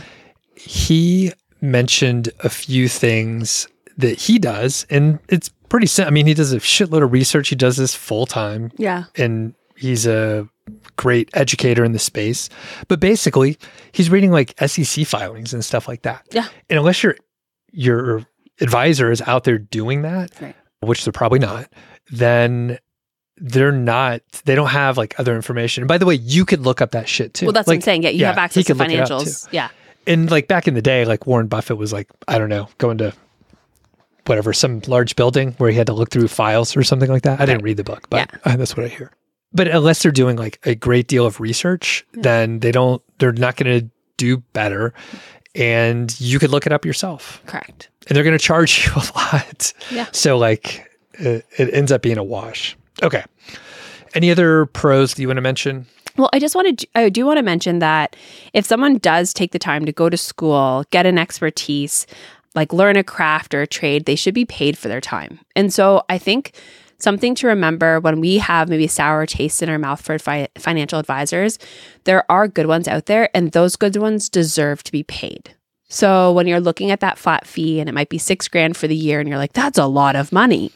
A: He mentioned a few things that he does, and it's pretty simple. I mean, he does a shitload of research. He does this full time. Yeah. And he's a great educator in the space. But basically, he's reading like SEC filings and stuff like that.
B: Yeah.
A: And unless your advisor is out there doing that, right, which they're probably not, then they don't have like other information. And by the way, you could look up that shit too.
B: Well, that's
A: like,
B: what I'm saying. Yeah, you have access to financials. Yeah.
A: And like back in the day, like Warren Buffett was like, I don't know, going to whatever, some large building where he had to look through files or something like that. I didn't read the book, but that's what I hear. But unless they're doing like a great deal of research, then they're not going to do better. And you could look it up yourself.
B: Correct.
A: And they're going to charge you a lot.
B: Yeah.
A: So like it ends up being a wash. Okay. Any other pros that you want to mention?
B: Well, I do want to mention that if someone does take the time to go to school, get an expertise, like learn a craft or a trade, they should be paid for their time. And so I think something to remember when we have maybe sour taste in our mouth for financial advisors, there are good ones out there, and those good ones deserve to be paid. So when you're looking at that flat fee and it might be $6,000 for the year and you're like, that's a lot of money.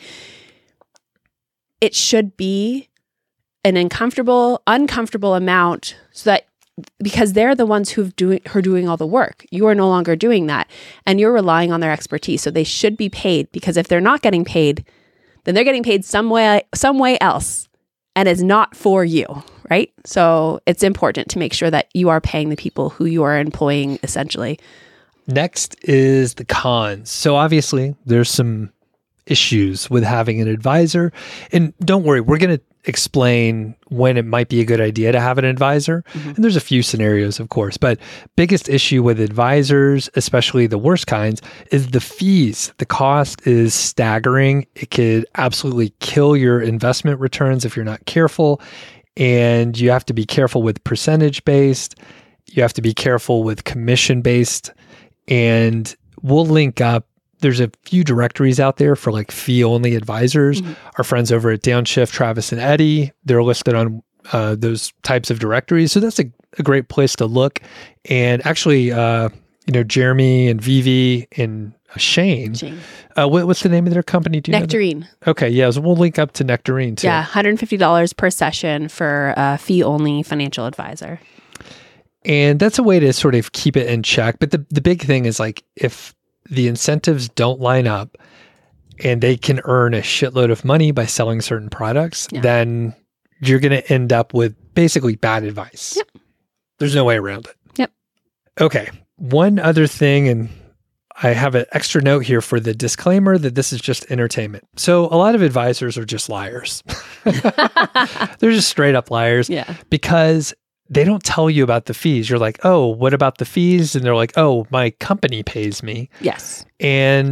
B: It should be an uncomfortable amount so that because they're the ones who are doing all the work. You are no longer doing that, and you're relying on their expertise. So they should be paid, because if they're not getting paid, then they're getting paid some way else, and it's not for you, right? So it's important to make sure that you are paying the people who you are employing essentially.
A: Next is the cons. So obviously there's some issues with having an advisor, and don't worry, we're going to explain when it might be a good idea to have an advisor. And there's a few scenarios, of course, but biggest issue with advisors, especially the worst kinds, is the fees. The cost is staggering. It could absolutely kill your investment returns if you're not careful. And you have to be careful with percentage-based. You have to be careful with commission-based. And we'll link up. There's a few directories out there for like fee-only advisors. Our friends over at Downshift, Travis and Eddie, they're listed on those types of directories. So that's a great place to look. And actually, Jeremy and Vivi and Shane. What's the name of their company? Do you
B: Nectarine.
A: know that? Okay, yeah. So we'll link up to Nectarine too.
B: Yeah, $150 per session for a fee-only financial advisor.
A: And that's a way to sort of keep it in check. But the big thing is like if the incentives don't line up and they can earn a shitload of money by selling certain products, then you're going to end up with basically bad advice.
B: Yep.
A: There's no way around it.
B: Yep.
A: Okay. One other thing, and I have an extra note here for the disclaimer that this is just entertainment. So a lot of advisors are just liars. They're just straight up liars.
B: Yeah.
A: Because they don't tell you about the fees. You're like, oh, what about the fees? And they're like, oh, my company pays me.
B: Yes.
A: And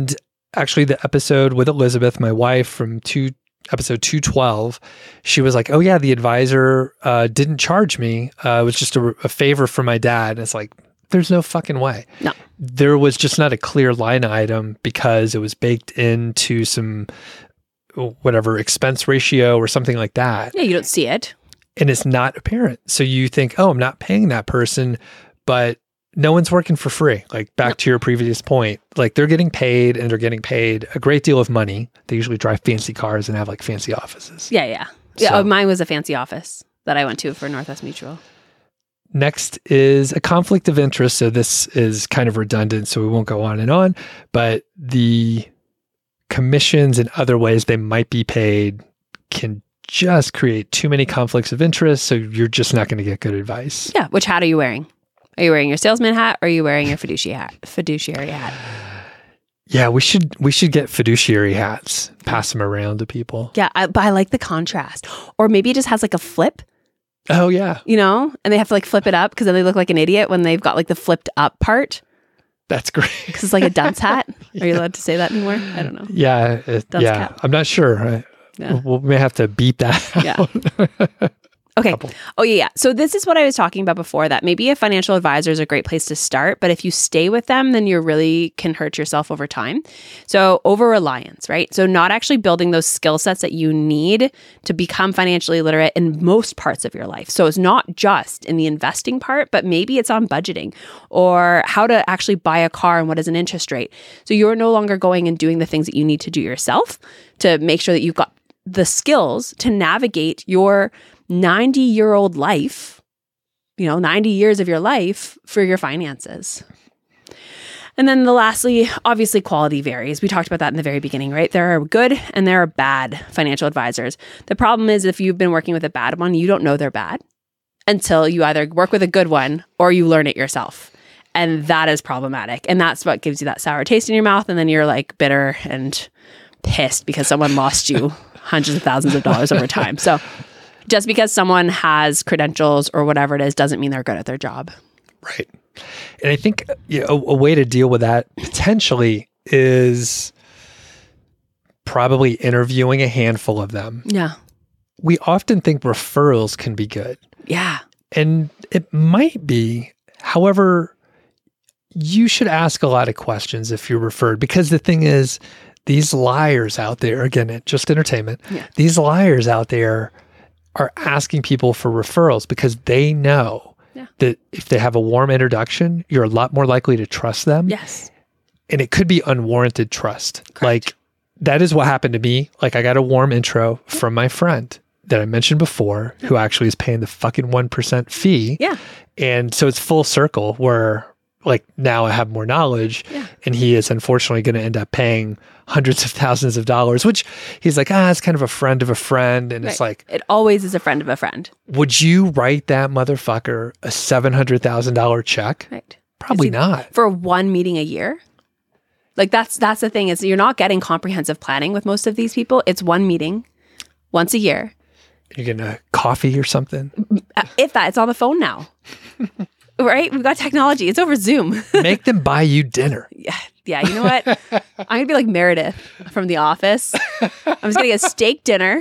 A: actually the episode with Elizabeth, my wife, from episode 212, she was like, oh yeah, the advisor didn't charge me. It was just a favor from my dad. And it's like, there's no fucking way.
B: No.
A: There was just not a clear line item because it was baked into some whatever expense ratio or something like that.
B: Yeah, you don't see it.
A: And it's not apparent. So you think, oh, I'm not paying that person, but no one's working for free. Like back to your previous point, like they're getting paid and they're getting paid a great deal of money. They usually drive fancy cars and have like fancy offices.
B: Yeah.
A: So,
B: mine was a fancy office that I went to for Northwest Mutual.
A: Next is a conflict of interest. So this is kind of redundant, so we won't go on and on, but the commissions and other ways they might be paid can just create too many conflicts of interest. So you're just not going to get good advice.
B: Yeah. Which hat are you wearing? Are you wearing your salesman hat or are you wearing your fiduciary hat?
A: Yeah, we should get fiduciary hats, pass them around to people.
B: Yeah, but I like the contrast. Or maybe it just has like a flip.
A: Oh yeah.
B: And they have to like flip it up because then they look like an idiot when they've got like the flipped up part.
A: That's great.
B: Because it's like a dunce hat. Are you allowed to say that anymore? I don't know.
A: Yeah.
B: Cap.
A: I'm not sure. We may have to beep that out.
B: Yeah. Okay. Oh, yeah. So this is what I was talking about before, that maybe a financial advisor is a great place to start, but if you stay with them, then you really can hurt yourself over time. So over-reliance, right? So not actually building those skill sets that you need to become financially literate in most parts of your life. So it's not just in the investing part, but maybe it's on budgeting or how to actually buy a car and what is an interest rate. So you're no longer going and doing the things that you need to do yourself to make sure that you've got the skills to navigate your 90-year-old life, 90 years of your life for your finances. And then lastly, obviously quality varies. We talked about that in the very beginning, right? There are good and there are bad financial advisors. The problem is if you've been working with a bad one, you don't know they're bad until you either work with a good one or you learn it yourself. And that is problematic. And that's what gives you that sour taste in your mouth. And then you're like bitter and pissed because someone lost you hundreds of thousands of dollars over time. So just because someone has credentials or whatever it is doesn't mean they're good at their job.
A: Right. And I think a way to deal with that potentially is probably interviewing a handful of them.
B: Yeah.
A: We often think referrals can be good.
B: Yeah.
A: And it might be. However, you should ask a lot of questions if you're referred, because the thing is, these liars out there, again, just entertainment, these liars out there are asking people for referrals because they know that if they have a warm introduction, you're a lot more likely to trust them.
B: Yes. And
A: it could be unwarranted trust.
B: Correct.
A: Like that is what happened to me. Like I got a warm intro from my friend that I mentioned before, who actually is paying the fucking 1% fee.
B: Yeah.
A: And so it's full circle where like now I have more knowledge and he is unfortunately going to end up paying hundreds of thousands of dollars, which he's like, it's kind of a friend of a friend. And it's like,
B: it always is a friend of a friend.
A: Would you write that motherfucker a $700,000 check?
B: Right.
A: Probably not.
B: For one meeting a year? Like that's the thing, is you're not getting comprehensive planning with most of these people. It's one meeting once a year.
A: You're getting a coffee or something?
B: If that, it's on the phone now. Right? We've got technology. It's over Zoom.
A: Make them buy you dinner.
B: Yeah. You know what? I'm going to be like Meredith from The Office. I'm just going to get a steak dinner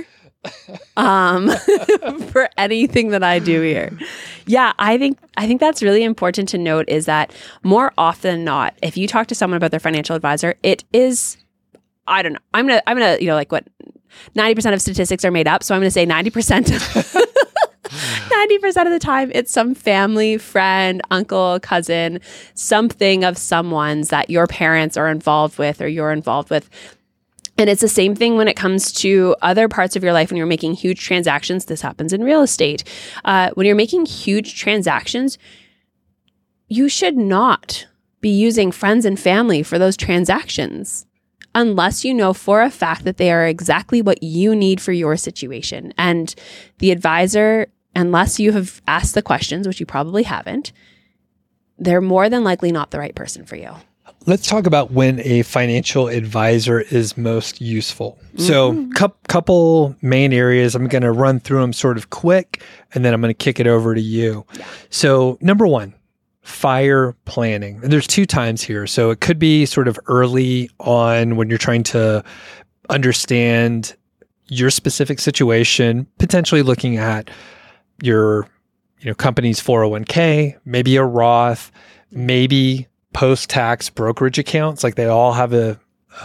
B: for anything that I do here. Yeah, I think that's really important to note, is that more often than not, if you talk to someone about their financial advisor, it is, I don't know. I'm gonna like what 90% of statistics are made up. So I'm going to say 90%. 90% of the time, it's some family, friend, uncle, cousin, something of someone's that your parents are involved with or you're involved with. And it's the same thing when it comes to other parts of your life when you're making huge transactions. This happens in real estate. When you're making huge transactions, you should not be using friends and family for those transactions unless you know for a fact that they are exactly what you need for your situation. And the advisor, unless you have asked the questions, which you probably haven't, they're more than likely not the right person for you.
A: Let's talk about when a financial advisor is most useful. So couple main areas. I'm going to run through them sort of quick, and then I'm going to kick it over to you. Yeah. So number one, FIRE planning. And there's two times here. So it could be sort of early on when you're trying to understand your specific situation, potentially looking at your company's 401k, maybe a Roth, maybe post-tax brokerage accounts. Like they all have a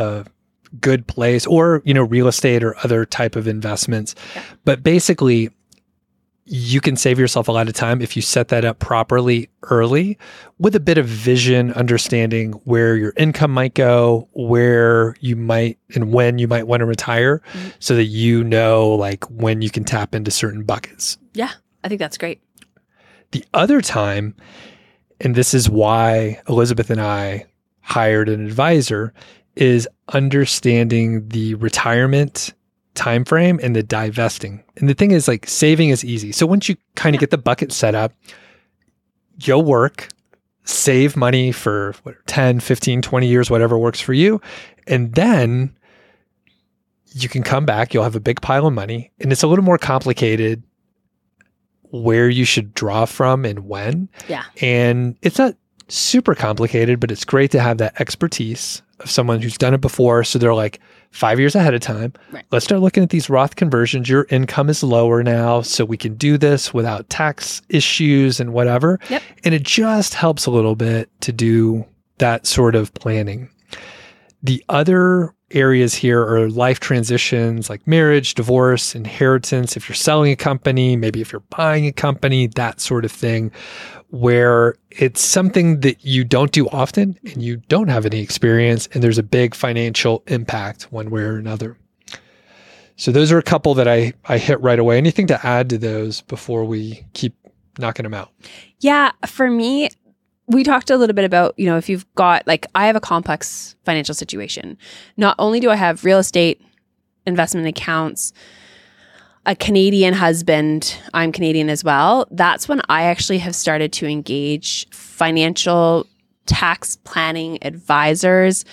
A: good place, or real estate or other type of investments. Yeah. But basically, you can save yourself a lot of time if you set that up properly early with a bit of vision, understanding where your income might go, where you might and when you might want to retire, so that like when you can tap into certain buckets.
B: Yeah, I think that's great.
A: The other time, and this is why Elizabeth and I hired an advisor, is understanding the retirement timeframe and the divesting. And the thing is, like, saving is easy. So once you kind of get the bucket set up, you'll work, save money for 10, 15, 20 years, whatever works for you. And then you can come back, you'll have a big pile of money, and it's a little more complicated where you should draw from and when.
B: Yeah.
A: And it's not super complicated, but it's great to have that expertise of someone who's done it before. So they're like 5 years ahead of time. Right. Let's start looking at these Roth conversions. Your income is lower now, so we can do this without tax issues and whatever.
B: Yep.
A: And it just helps a little bit to do that sort of planning. The other areas here are life transitions like marriage, divorce, inheritance. If you're selling a company, maybe if you're buying a company, that sort of thing, where it's something that you don't do often and you don't have any experience, and there's a big financial impact one way or another. So those are a couple that I hit right away. Anything to add to those before we keep knocking them out?
B: Yeah, for me, we talked a little bit about, if you've got, like, I have a complex financial situation. Not only do I have real estate, investment accounts, a Canadian husband, I'm Canadian as well. That's when I actually have started to engage financial tax planning advisors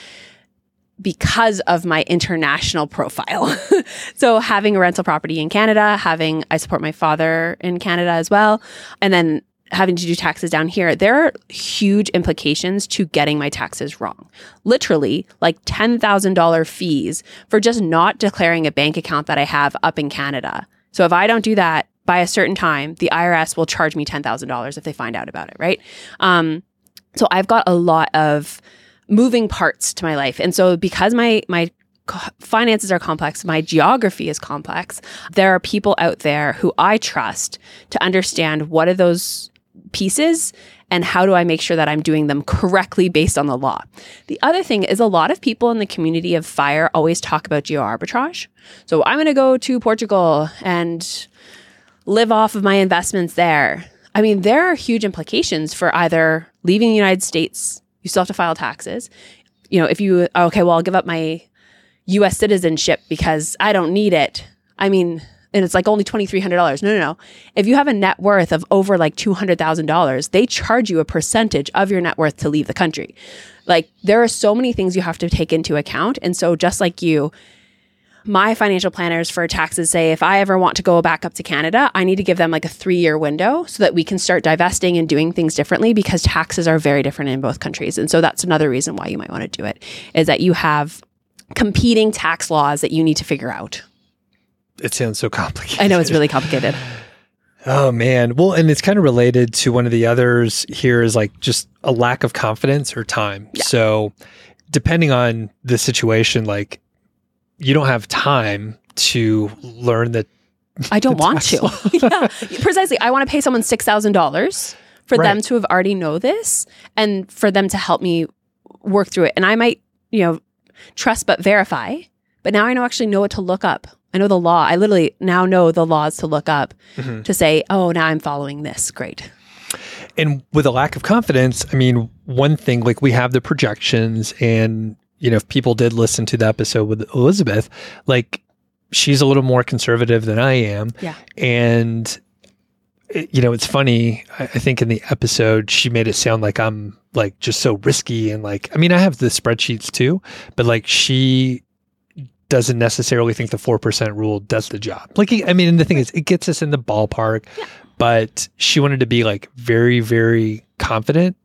B: because of my international profile. So having a rental property in Canada, I support my father in Canada as well, and then having to do taxes down here, there are huge implications to getting my taxes wrong. Literally, like $10,000 fees for just not declaring a bank account that I have up in Canada. So if I don't do that by a certain time, the IRS will charge me $10,000 if they find out about it, right? So I've got a lot of moving parts to my life. And so because my finances are complex, my geography is complex, there are people out there who I trust to understand what are those pieces and how do I make sure that I'm doing them correctly based on the law. The other thing is, a lot of people in the community of FIRE always talk about geo arbitrage. So I'm going to go to Portugal and live off of my investments there. I mean, there are huge implications for either leaving the United States, you still have to file taxes. I'll give up my US citizenship because I don't need it. I mean, and it's like only $2,300. No. If you have a net worth of over like $200,000, they charge you a percentage of your net worth to leave the country. Like, there are so many things you have to take into account. And so just like you, my financial planners for taxes say, if I ever want to go back up to Canada, I need to give them like a 3-year window so that we can start divesting and doing things differently, because taxes are very different in both countries. And so that's another reason why you might want to do it, is that you have competing tax laws that you need to figure out.
A: It sounds so complicated.
B: I know, it's really complicated.
A: Oh, man. Well, and it's kind of related to one of the others here, is like just a lack of confidence or time. Yeah. So depending on the situation, like, you don't have time to learn that.
B: I don't want to. Yeah, precisely. I want to pay someone $6,000 for them to have already know this and for them to help me work through it. And I might, trust but verify. But now I actually know what to look up. I know the law. I literally now know the laws to look up to say, oh, now I'm following this. Great.
A: And with a lack of confidence, I mean, one thing, like, we have the projections, and, if people did listen to the episode with Elizabeth, like, she's a little more conservative than I am.
B: Yeah.
A: And, it's funny. I think in the episode, she made it sound like I'm like just so risky. And like, I mean, I have the spreadsheets too, but like, she doesn't necessarily think the 4% rule does the job. Like, I mean, and the thing is, it gets us in the ballpark, but she wanted to be like very, very confident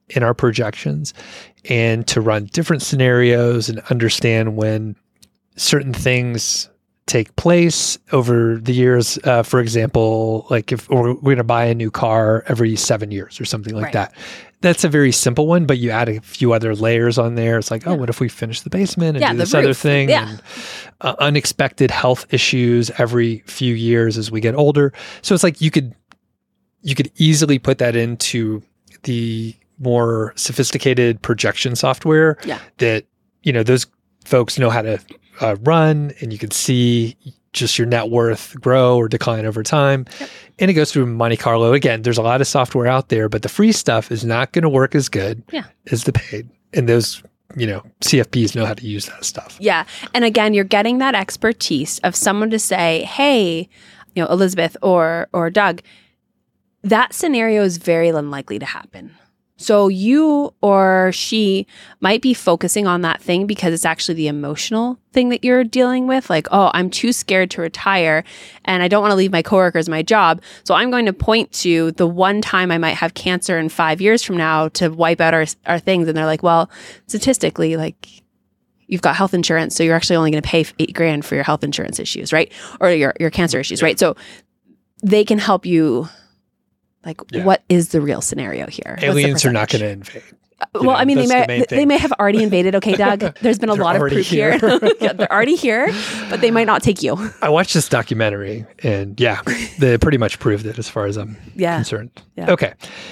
A: in our projections and to run different scenarios and understand when certain things take place over the years. For example, like if we're going to buy a new car every 7 years or something like that. That's a very simple one, but you add a few other layers on there. It's like, oh, what if we finish the basement and do this other thing? And unexpected health issues every few years as we get older. So it's like you could easily put that into the more sophisticated projection software that, those folks know how to run, and you can see just your net worth grow or decline over time. Yep. And it goes through Monte Carlo. Again, there's a lot of software out there, but the free stuff is not going to work as good as the paid. And those, CFPs know how to use that stuff.
B: Yeah. And again, you're getting that expertise of someone to say, hey, Elizabeth or Doug, that scenario is very unlikely to happen. So you or she might be focusing on that thing because it's actually the emotional thing that you're dealing with. Like, oh, I'm too scared to retire and I don't want to leave my coworkers my job. So I'm going to point to the one time I might have cancer in 5 years from now to wipe out our things. And they're like, well, statistically, like you've got health insurance. So you're actually only going to pay $8,000 for your health insurance issues, right? Or your cancer issues, right? So they can help you. Like, what is the real scenario here?
A: Aliens are not going to invade.
B: Well, I mean, they may have already invaded. Okay, Doug, there's been a lot of proof here. They're already here, but they might not take you.
A: I watched this documentary and they pretty much proved it as far as I'm concerned. Yeah. Okay.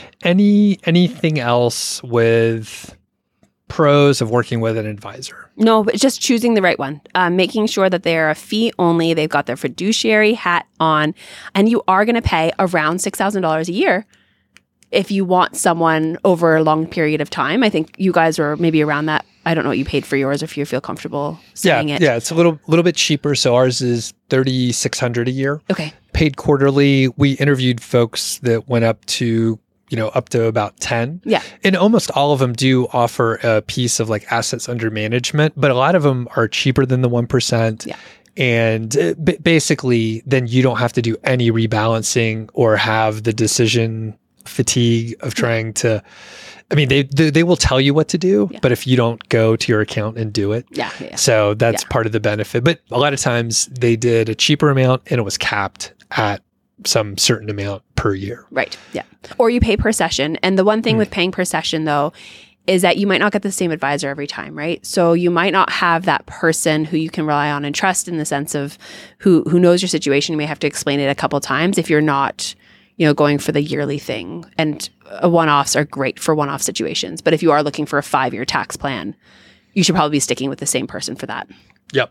A: Anything else with pros of working with an advisor?
B: No, but just choosing the right one. Making sure that they're a fee only, they've got their fiduciary hat on, and you are going to pay around $6,000 a year if you want someone over a long period of time. I think you guys are maybe around that. I don't know what you paid for yours, if you feel comfortable saying it.
A: Yeah, it's a little bit cheaper. So ours is $3,600 a year.
B: Okay.
A: Paid quarterly. We interviewed folks that went up to about 10. Yeah. And almost all of them do offer a piece of like assets under management, but a lot of them are cheaper than the 1%. Yeah. And basically, then you don't have to do any rebalancing or have the decision fatigue of trying to, I mean, they will tell you what to do, but if you don't go to your account and do it. So that's part of the benefit. But a lot of times they did a cheaper amount and it was capped at some certain amount per year.
B: Right. Yeah. Or you pay per session. And the one thing with paying per session, though, is that you might not get the same advisor every time, right? So you might not have that person who you can rely on and trust in the sense of who knows your situation. You may have to explain it a couple of times if you're not, going for the yearly thing. And one-offs are great for one-off situations. But if you are looking for a 5-year tax plan, you should probably be sticking with the same person for that.
A: Yep.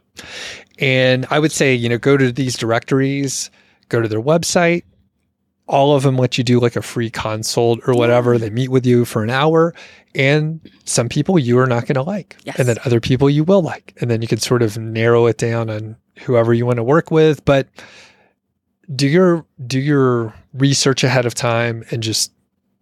A: And I would say, go to these directories, go to their website. All of them let you do like a free consult or whatever. They meet with you for an hour, and some people you are not going to like. Yes. And then other people you will like. And then you can sort of narrow it down on whoever you want to work with. But do your research ahead of time and just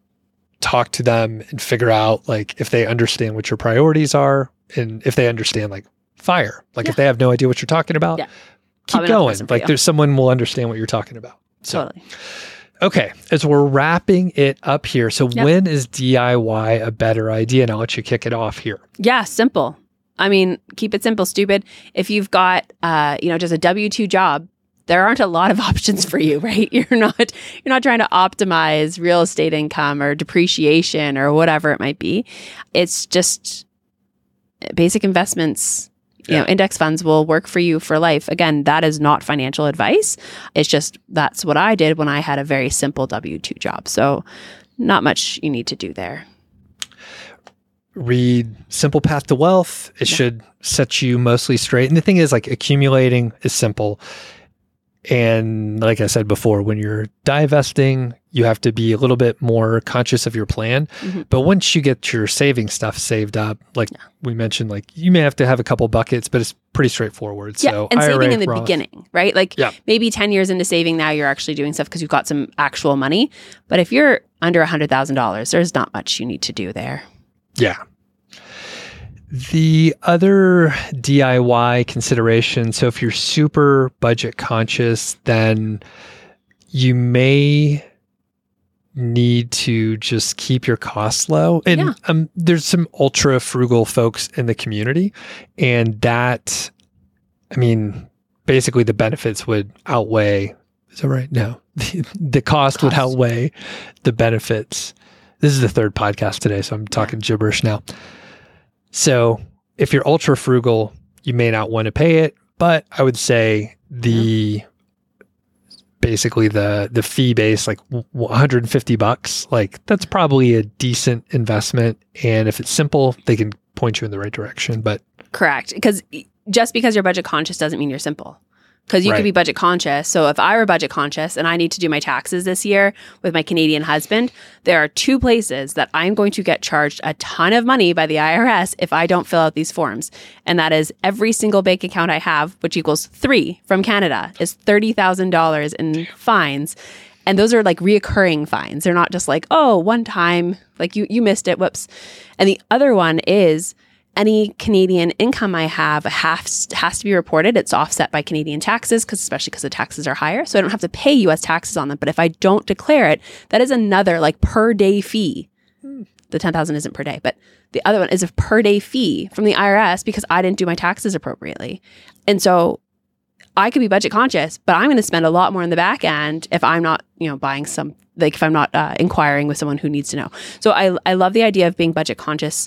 A: talk to them and figure out like if they understand what your priorities are and if they understand like FIRE. Like if they have no idea what you're talking about, keep going. Like there's someone will understand what you're talking about. So. Totally. Okay, as we're wrapping it up here, so when is DIY a better idea? And I'll let you kick it off here.
B: Yeah, simple. I mean, keep it simple, stupid. If you've got, just a W-2 job, there aren't a lot of options for you, right? You're not trying to optimize real estate income or depreciation or whatever it might be. It's just basic investments. Index funds will work for you for life. Again, that is not financial advice. It's just that's what I did when I had a very simple W-2 job. So not much you need to do there.
A: Read Simple Path to Wealth. It should set you mostly straight. And the thing is, like, accumulating is simple. And like I said before, when you're divesting, you have to be a little bit more conscious of your plan. Mm-hmm. But once you get your saving stuff saved up, like we mentioned, like you may have to have a couple buckets, but it's pretty straightforward.
B: Yeah,
A: so
B: and
A: IRA,
B: saving in the
A: Roth.
B: beginning, right? Like maybe 10 years into saving now, you're actually doing stuff because you've got some actual money. But if you're under $100,000, there's not much you need to do there.
A: Yeah. The other DIY consideration, so if you're super budget conscious, then you may need to just keep your costs low. And there's some ultra frugal folks in the community, and that, I mean, basically the benefits would outweigh, is that right? No, the cost would outweigh the benefits. This is the third podcast today, so I'm talking gibberish now. So if you're ultra frugal, you may not want to pay it, but I would say basically the fee base, like $150, like that's probably a decent investment. And if it's simple, they can point you in the right direction. But
B: correct. Because just because you're budget conscious doesn't mean you're simple. Because you could be budget conscious. So if I were budget conscious and I need to do my taxes this year with my Canadian husband, there are 2 places that I'm going to get charged a ton of money by the IRS if I don't fill out these forms. And that is every single bank account I have, which equals 3 from Canada, is $30,000 in fines. And those are like reoccurring fines. They're not just like, oh, one time, like you missed it, whoops. And the other one is any Canadian income I have has to be reported. It's offset by Canadian taxes, especially because the taxes are higher. So I don't have to pay US taxes on them. But if I don't declare it, that is another like per day fee. The 10,000 isn't per day, but the other one is a per day fee from the IRS because I didn't do my taxes appropriately. And so I could be budget conscious, but I'm going to spend a lot more in the back end if I'm not, buying some, like if I'm not inquiring with someone who needs to know. So I love the idea of being budget conscious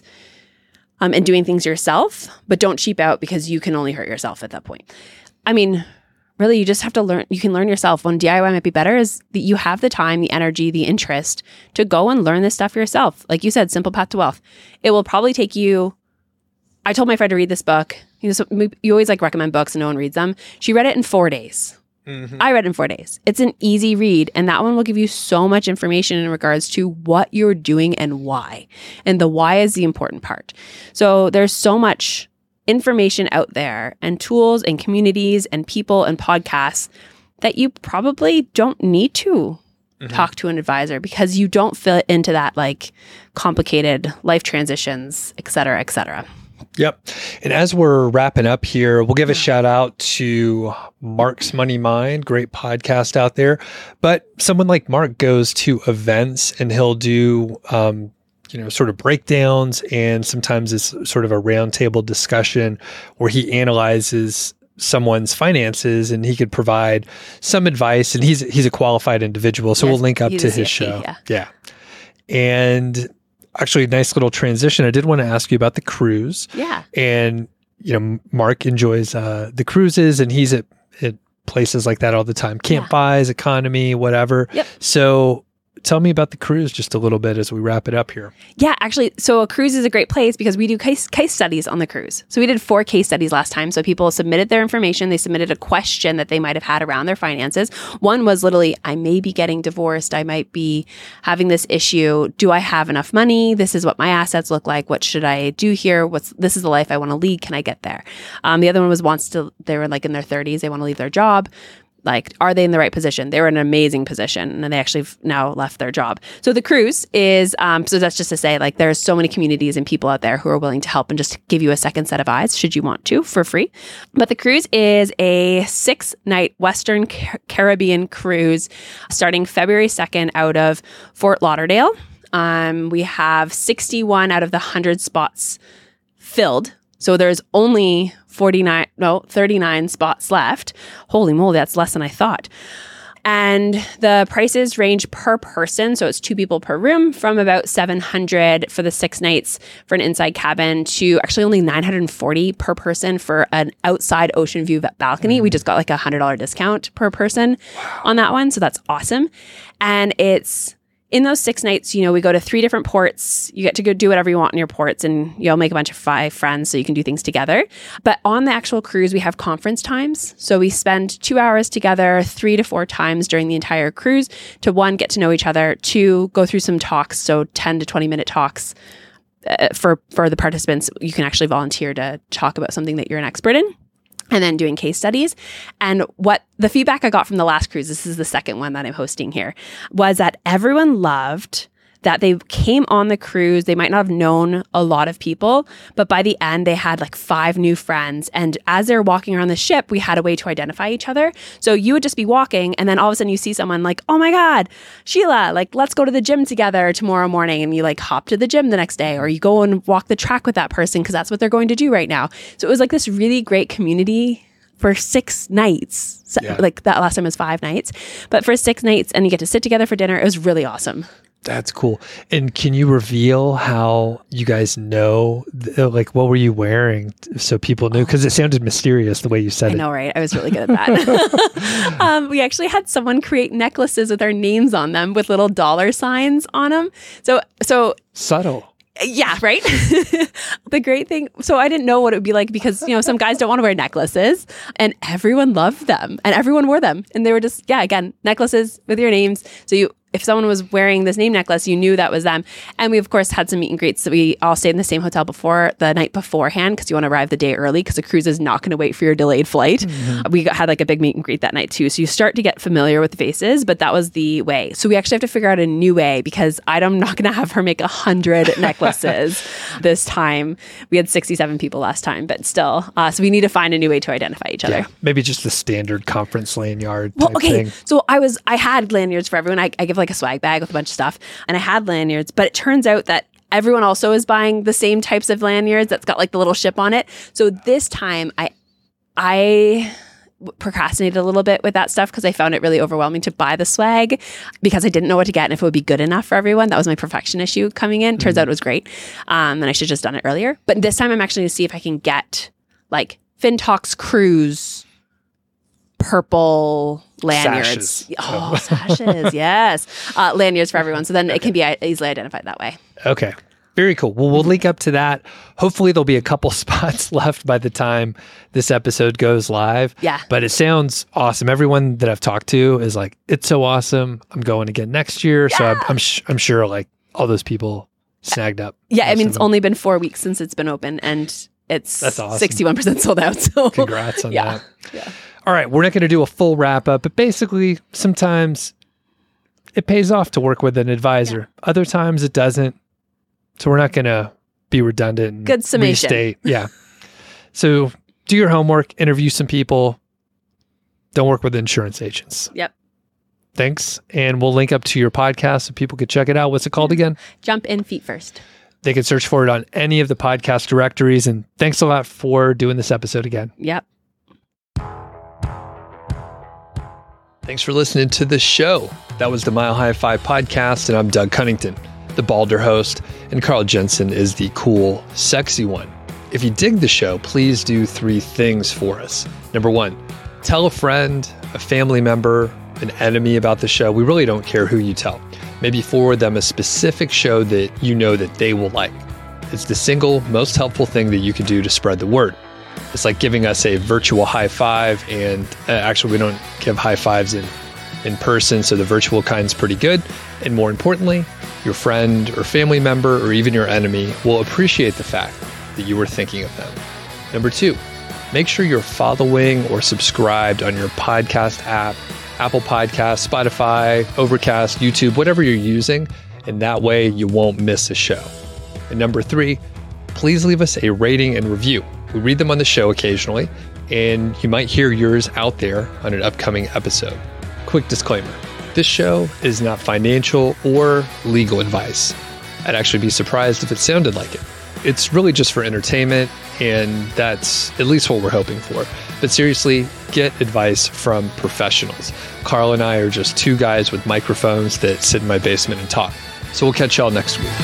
B: and doing things yourself, but don't cheap out because you can only hurt yourself at that point. I mean, really, you just have to learn. You can learn yourself. When DIY might be better is that you have the time, the energy, the interest to go and learn this stuff yourself. Like you said, Simple Path to Wealth. It will probably take you. I told my friend to read this book. You always like recommend books and no one reads them. She read it in 4 days. Mm-hmm. I read it in 4 days. It's an easy read. And that one will give you so much information in regards to what you're doing and why. And the why is the important part. So there's so much information out there and tools and communities and people and podcasts that you probably don't need to talk to an advisor because you don't fit into that like complicated life transitions, et cetera, et cetera.
A: Yep. And as we're wrapping up here, we'll give a shout out to Mark's Money Mind, great podcast out there. But someone like Mark goes to events and he'll do, sort of breakdowns, and sometimes it's sort of a roundtable discussion where he analyzes someone's finances and he could provide some advice. And he's a qualified individual, so we'll link up to his show. Yeah. And actually, a nice little transition. I did want to ask you about the cruise.
B: Yeah.
A: And, Mark enjoys the cruises, and he's at places like that all the time. Camp Buys, Economy, whatever.
B: Yep.
A: So tell me about the cruise just a little bit as we wrap it up here.
B: Yeah, actually, so a cruise is a great place because we do case studies on the cruise. So we did 4 case studies last time. So people submitted their information. They submitted a question that they might have had around their finances. One was literally, I may be getting divorced. I might be having this issue. Do I have enough money? This is what my assets look like. What should I do here? This is the life I want to lead. Can I get there? The other one was they were like in their 30s. They want to leave their job. Like, are they in the right position? They were in an amazing position and they actually now left their job. So the cruise is, so that's just to say, like, there's so many communities and people out there who are willing to help and just give you a second set of eyes, should you want to, for free. But the cruise is a 6-night Western Caribbean cruise starting February 2nd out of Fort Lauderdale. We have 61 out of the 100 spots filled. So there's only 39 spots left. Holy moly, that's less than I thought. And the prices range per person. So it's 2 people per room, from about $700 for the 6 nights for an inside cabin to actually only $940 per person for an outside ocean view balcony. We just got like a $100 discount per person on that one. So that's awesome. And it's in those 6 nights, we go to 3 different ports. You get to go do whatever you want in your ports, and you'll make a bunch of 5 friends so you can do things together. But on the actual cruise, we have conference times. So we spend 2 hours together 3 to 4 times during the entire cruise to, 1, get to know each other, 2, go through some talks. So 10 to 20 minute talks for the participants. You can actually volunteer to talk about something that you're an expert in. And then doing case studies. And what the feedback I got from the last cruise, this is the second one that I'm hosting here, was that everyone loved that they came on the cruise. They might not have known a lot of people, but by the end, they had like 5 new friends. And as they're walking around the ship, we had a way to identify each other. So you would just be walking, and then all of a sudden you see someone like, oh my God, Sheila, like, let's go to the gym together tomorrow morning. And you like hop to the gym the next day, or you go and walk the track with that person because that's what they're going to do right now. So it was like this really great community for 6 nights. So, like that last time was 5 nights, but for 6 nights, and you get to sit together for dinner. It was really awesome.
A: That's cool. And can you reveal how you guys know, like, what were you wearing so people knew? Because it sounded mysterious the way you said it.
B: I know, right? I was really good at that. We actually had someone create necklaces with our names on them with little dollar signs on them. So
A: subtle.
B: Yeah, right? The great thing, so I didn't know what it would be like because, some guys don't want to wear necklaces, and everyone loved them and everyone wore them. And they were just, again, necklaces with your names. So if someone was wearing this name necklace, you knew that was them. And we, of course, had some meet and greets. So we all stayed in the same hotel the night beforehand because you want to arrive the day early because the cruise is not going to wait for your delayed flight. Mm-hmm. We had like a big meet and greet that night too. So you start to get familiar with the faces, but that was the way. So we actually have to figure out a new way because I'm not going to have her make 100 necklaces this time. We had 67 people last time, but still. So we need to find a new way to identify each other.
A: Maybe just the standard conference lanyard type thing.
B: So I had lanyards for everyone. I give like a swag bag with a bunch of stuff, and I had lanyards, but it turns out that everyone also is buying the same types of lanyards that's got like the little ship on it. So this time I procrastinated a little bit with that stuff because I found it really overwhelming to buy the swag because I didn't know what to get and if it would be good enough for everyone. That was my perfection issue coming in. Turns out it was great. And I should have just done it earlier. But this time I'm actually going to see if I can get like FinTalks Cruise purple lanyards.
A: Sashes.
B: Oh, sashes. Yes. Lanyards for everyone. So then it can be easily identified that way.
A: Okay. Very cool. Well, we'll link up to that. Hopefully there'll be a couple spots left by the time this episode goes live.
B: Yeah.
A: But it sounds awesome. Everyone that I've talked to is like, it's so awesome. I'm going again next year. Yeah. So I'm sure like all those people snagged up.
B: Yeah. I mean, it's only been 4 weeks since it's been open, and that's awesome. 61% sold out. So
A: congrats on that.
B: Yeah.
A: All right, we're not going to do a full wrap up, but basically sometimes it pays off to work with an advisor. Yeah. Other times it doesn't. So we're not going to be redundant and
B: good summation.
A: Restate. Yeah. So do your homework, interview some people. Don't work with insurance agents.
B: Yep.
A: Thanks. And we'll link up to your podcast so people can check it out. What's it called again?
B: Jump In Feet First.
A: They can search for it on any of the podcast directories. And thanks a lot for doing this episode again.
B: Yep.
A: Thanks for listening to the show. That was the Mile High 5 podcast, and I'm Doug Cunnington, the balder host, and Carl Jensen is the cool, sexy one. If you dig the show, please do 3 things for us. Number 1, tell a friend, a family member, an enemy about the show. We really don't care who you tell. Maybe forward them a specific show that you know that they will like. It's the single most helpful thing that you can do to spread the word. It's like giving us a virtual high five, and actually we don't give high fives in person, so the virtual kind's pretty good. And more importantly, your friend or family member or even your enemy will appreciate the fact that you were thinking of them. Number 2, make sure you're following or subscribed on your podcast app, Apple Podcasts, Spotify, Overcast, YouTube, whatever you're using, and that way you won't miss a show. And number 3, please leave us a rating and review. We read them on the show occasionally, and you might hear yours out there on an upcoming episode. Quick disclaimer, this show is not financial or legal advice. I'd actually be surprised if it sounded like it. It's really just for entertainment, and that's at least what we're hoping for. But seriously, get advice from professionals. Carl and I are just 2 guys with microphones that sit in my basement and talk. So we'll catch y'all next week.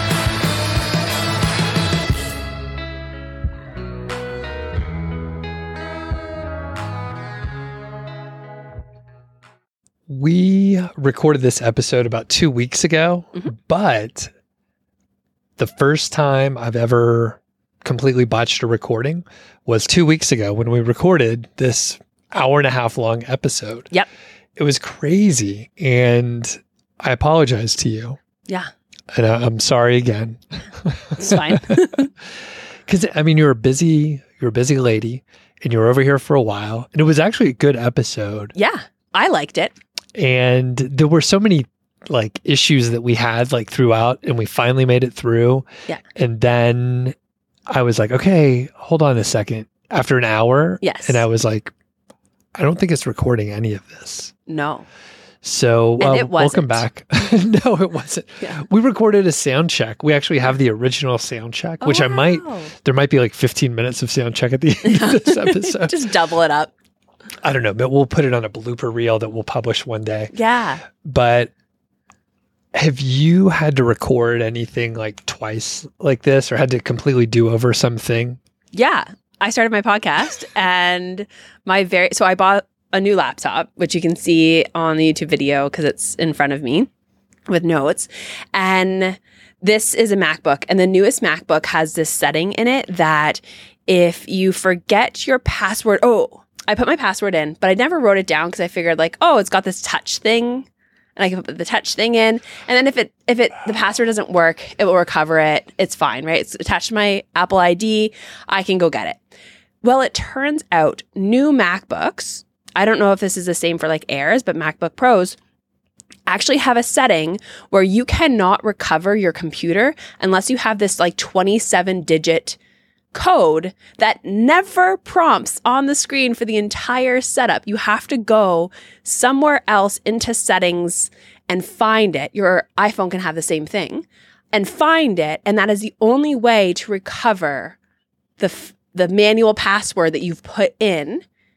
A: We recorded this episode about 2 weeks ago, but the first time I've ever completely botched a recording was 2 weeks ago when we recorded this 1.5 hour long episode.
B: Yep.
A: It was crazy, and I apologize to you.
B: Yeah.
A: And I'm sorry again.
B: It's fine.
A: Because, I mean, you're a busy lady, and you were over here for a while, and it was actually a good episode.
B: Yeah, I liked it.
A: And there were so many like issues that we had like throughout, and we finally made it through.
B: Yeah.
A: And then I was like, okay, hold on a second. After an hour.
B: Yes.
A: And I was like, I don't think it's recording any of this.
B: No.
A: So welcome back. No, it wasn't.
B: Yeah.
A: We recorded a sound check. We actually have the original sound check, which there might be like 15 minutes of sound check at the end of this episode.
B: Just double it up.
A: I don't know, but we'll put it on a blooper reel that we'll publish one day.
B: Yeah.
A: But have you had to record anything like twice like this, or had to completely do over something?
B: Yeah. I started my podcast and so I bought a new laptop, which you can see on the YouTube video because it's in front of me with notes. And this is a MacBook, and the newest MacBook has this setting in it that if you forget your password, I put my password in, but I never wrote it down because I figured like, it's got this touch thing, and I can put the touch thing in. And then if the password doesn't work, it will recover it. It's fine, right? It's attached to my Apple ID. I can go get it. Well, it turns out new MacBooks, I don't know if this is the same for like Airs, but MacBook Pros actually have a setting where you cannot recover your computer unless you have this like 27-digit code that never prompts on the screen for the entire setup. You have to go somewhere else into settings and find it. Your iPhone can have the same thing and find it. And that is the only way to recover the manual password that you've put in.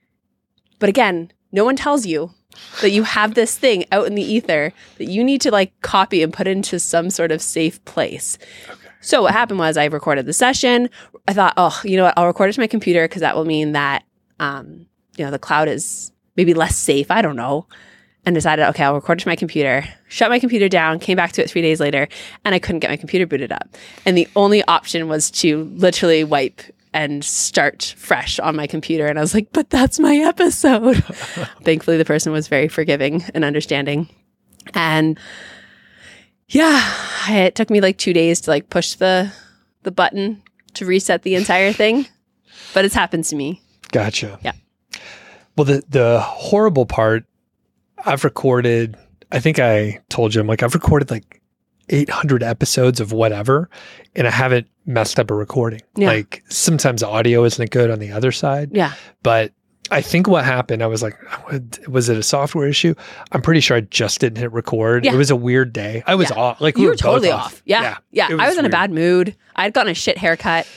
B: But again, no one tells you that you have this thing out in the ether that you need to like copy and put into some sort of safe place. Okay. So what happened was I recorded the session. I thought, you know what? I'll record it to my computer because that will mean that, the cloud is maybe less safe. I don't know. And decided, okay, I'll record it to my computer, shut my computer down, came back to it 3 days later, and I couldn't get my computer booted up. And the only option was to literally wipe and start fresh on my computer. And I was like, but that's my episode. Thankfully, the person was very forgiving and understanding. And yeah, it took me like 2 days to like push the button to reset the entire thing. But it's happened to me.
A: Gotcha.
B: Yeah.
A: Well, the horrible part, I've recorded, I think I told you, I've recorded like 800 episodes of whatever, and I haven't messed up a recording.
B: Yeah.
A: Like sometimes the audio isn't good on the other side.
B: Yeah.
A: But I think what happened, I was like, was it a software issue? I'm pretty sure I just didn't hit record.
B: Yeah.
A: It was a weird day. I was off. Like
B: you were
A: both
B: totally off. Yeah. I was in a bad mood. I had gotten a shit haircut.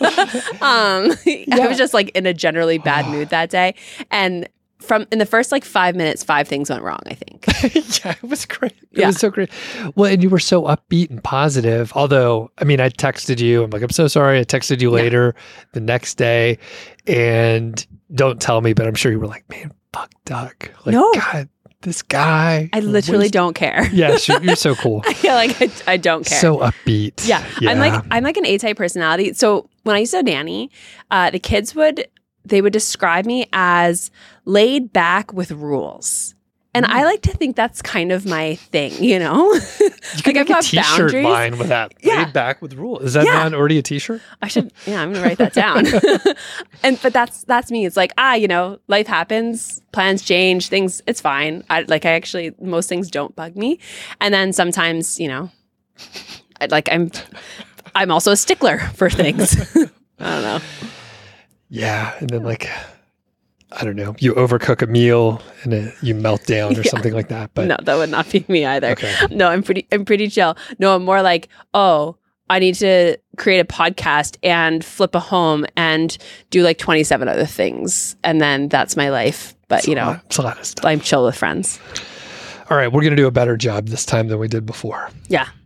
B: I was just like in a generally bad mood that day. And in the first like 5 minutes, 5 things went wrong, I think.
A: Yeah, it was great. It was so great. Well, and you were so upbeat and positive. Although, I mean, I texted you. I'm like, I'm so sorry. I texted you later the next day. And don't tell me, but I'm sure you were like, man, fuck Doug. Like,
B: no.
A: God, this guy.
B: I literally don't care.
A: Yes, you're so cool.
B: I feel like I don't care.
A: So upbeat.
B: Yeah. I'm like an A-type personality. So when I used to nanny, the kids would describe me as laid back with rules. And I like to think that's kind of my thing, you know?
A: You could make a t-shirt line with that.
B: Yeah.
A: Laid back with rules. Is that not already a t-shirt?
B: I'm going to write that down. But that's me. It's like, life happens, plans change, things, it's fine. Most things don't bug me. And then sometimes, I'm also a stickler for things. I don't know.
A: Yeah. And then I don't know, you overcook a meal and you melt down or something like that. But
B: no, that would not be me either.
A: Okay.
B: No, I'm pretty chill. No, I'm more like, I need to create a podcast and flip a home and do like 27 other things. And then that's my life. But
A: it's a lot of stuff.
B: I'm chill with friends.
A: All right. We're going to do a better job this time than we did before.
B: Yeah.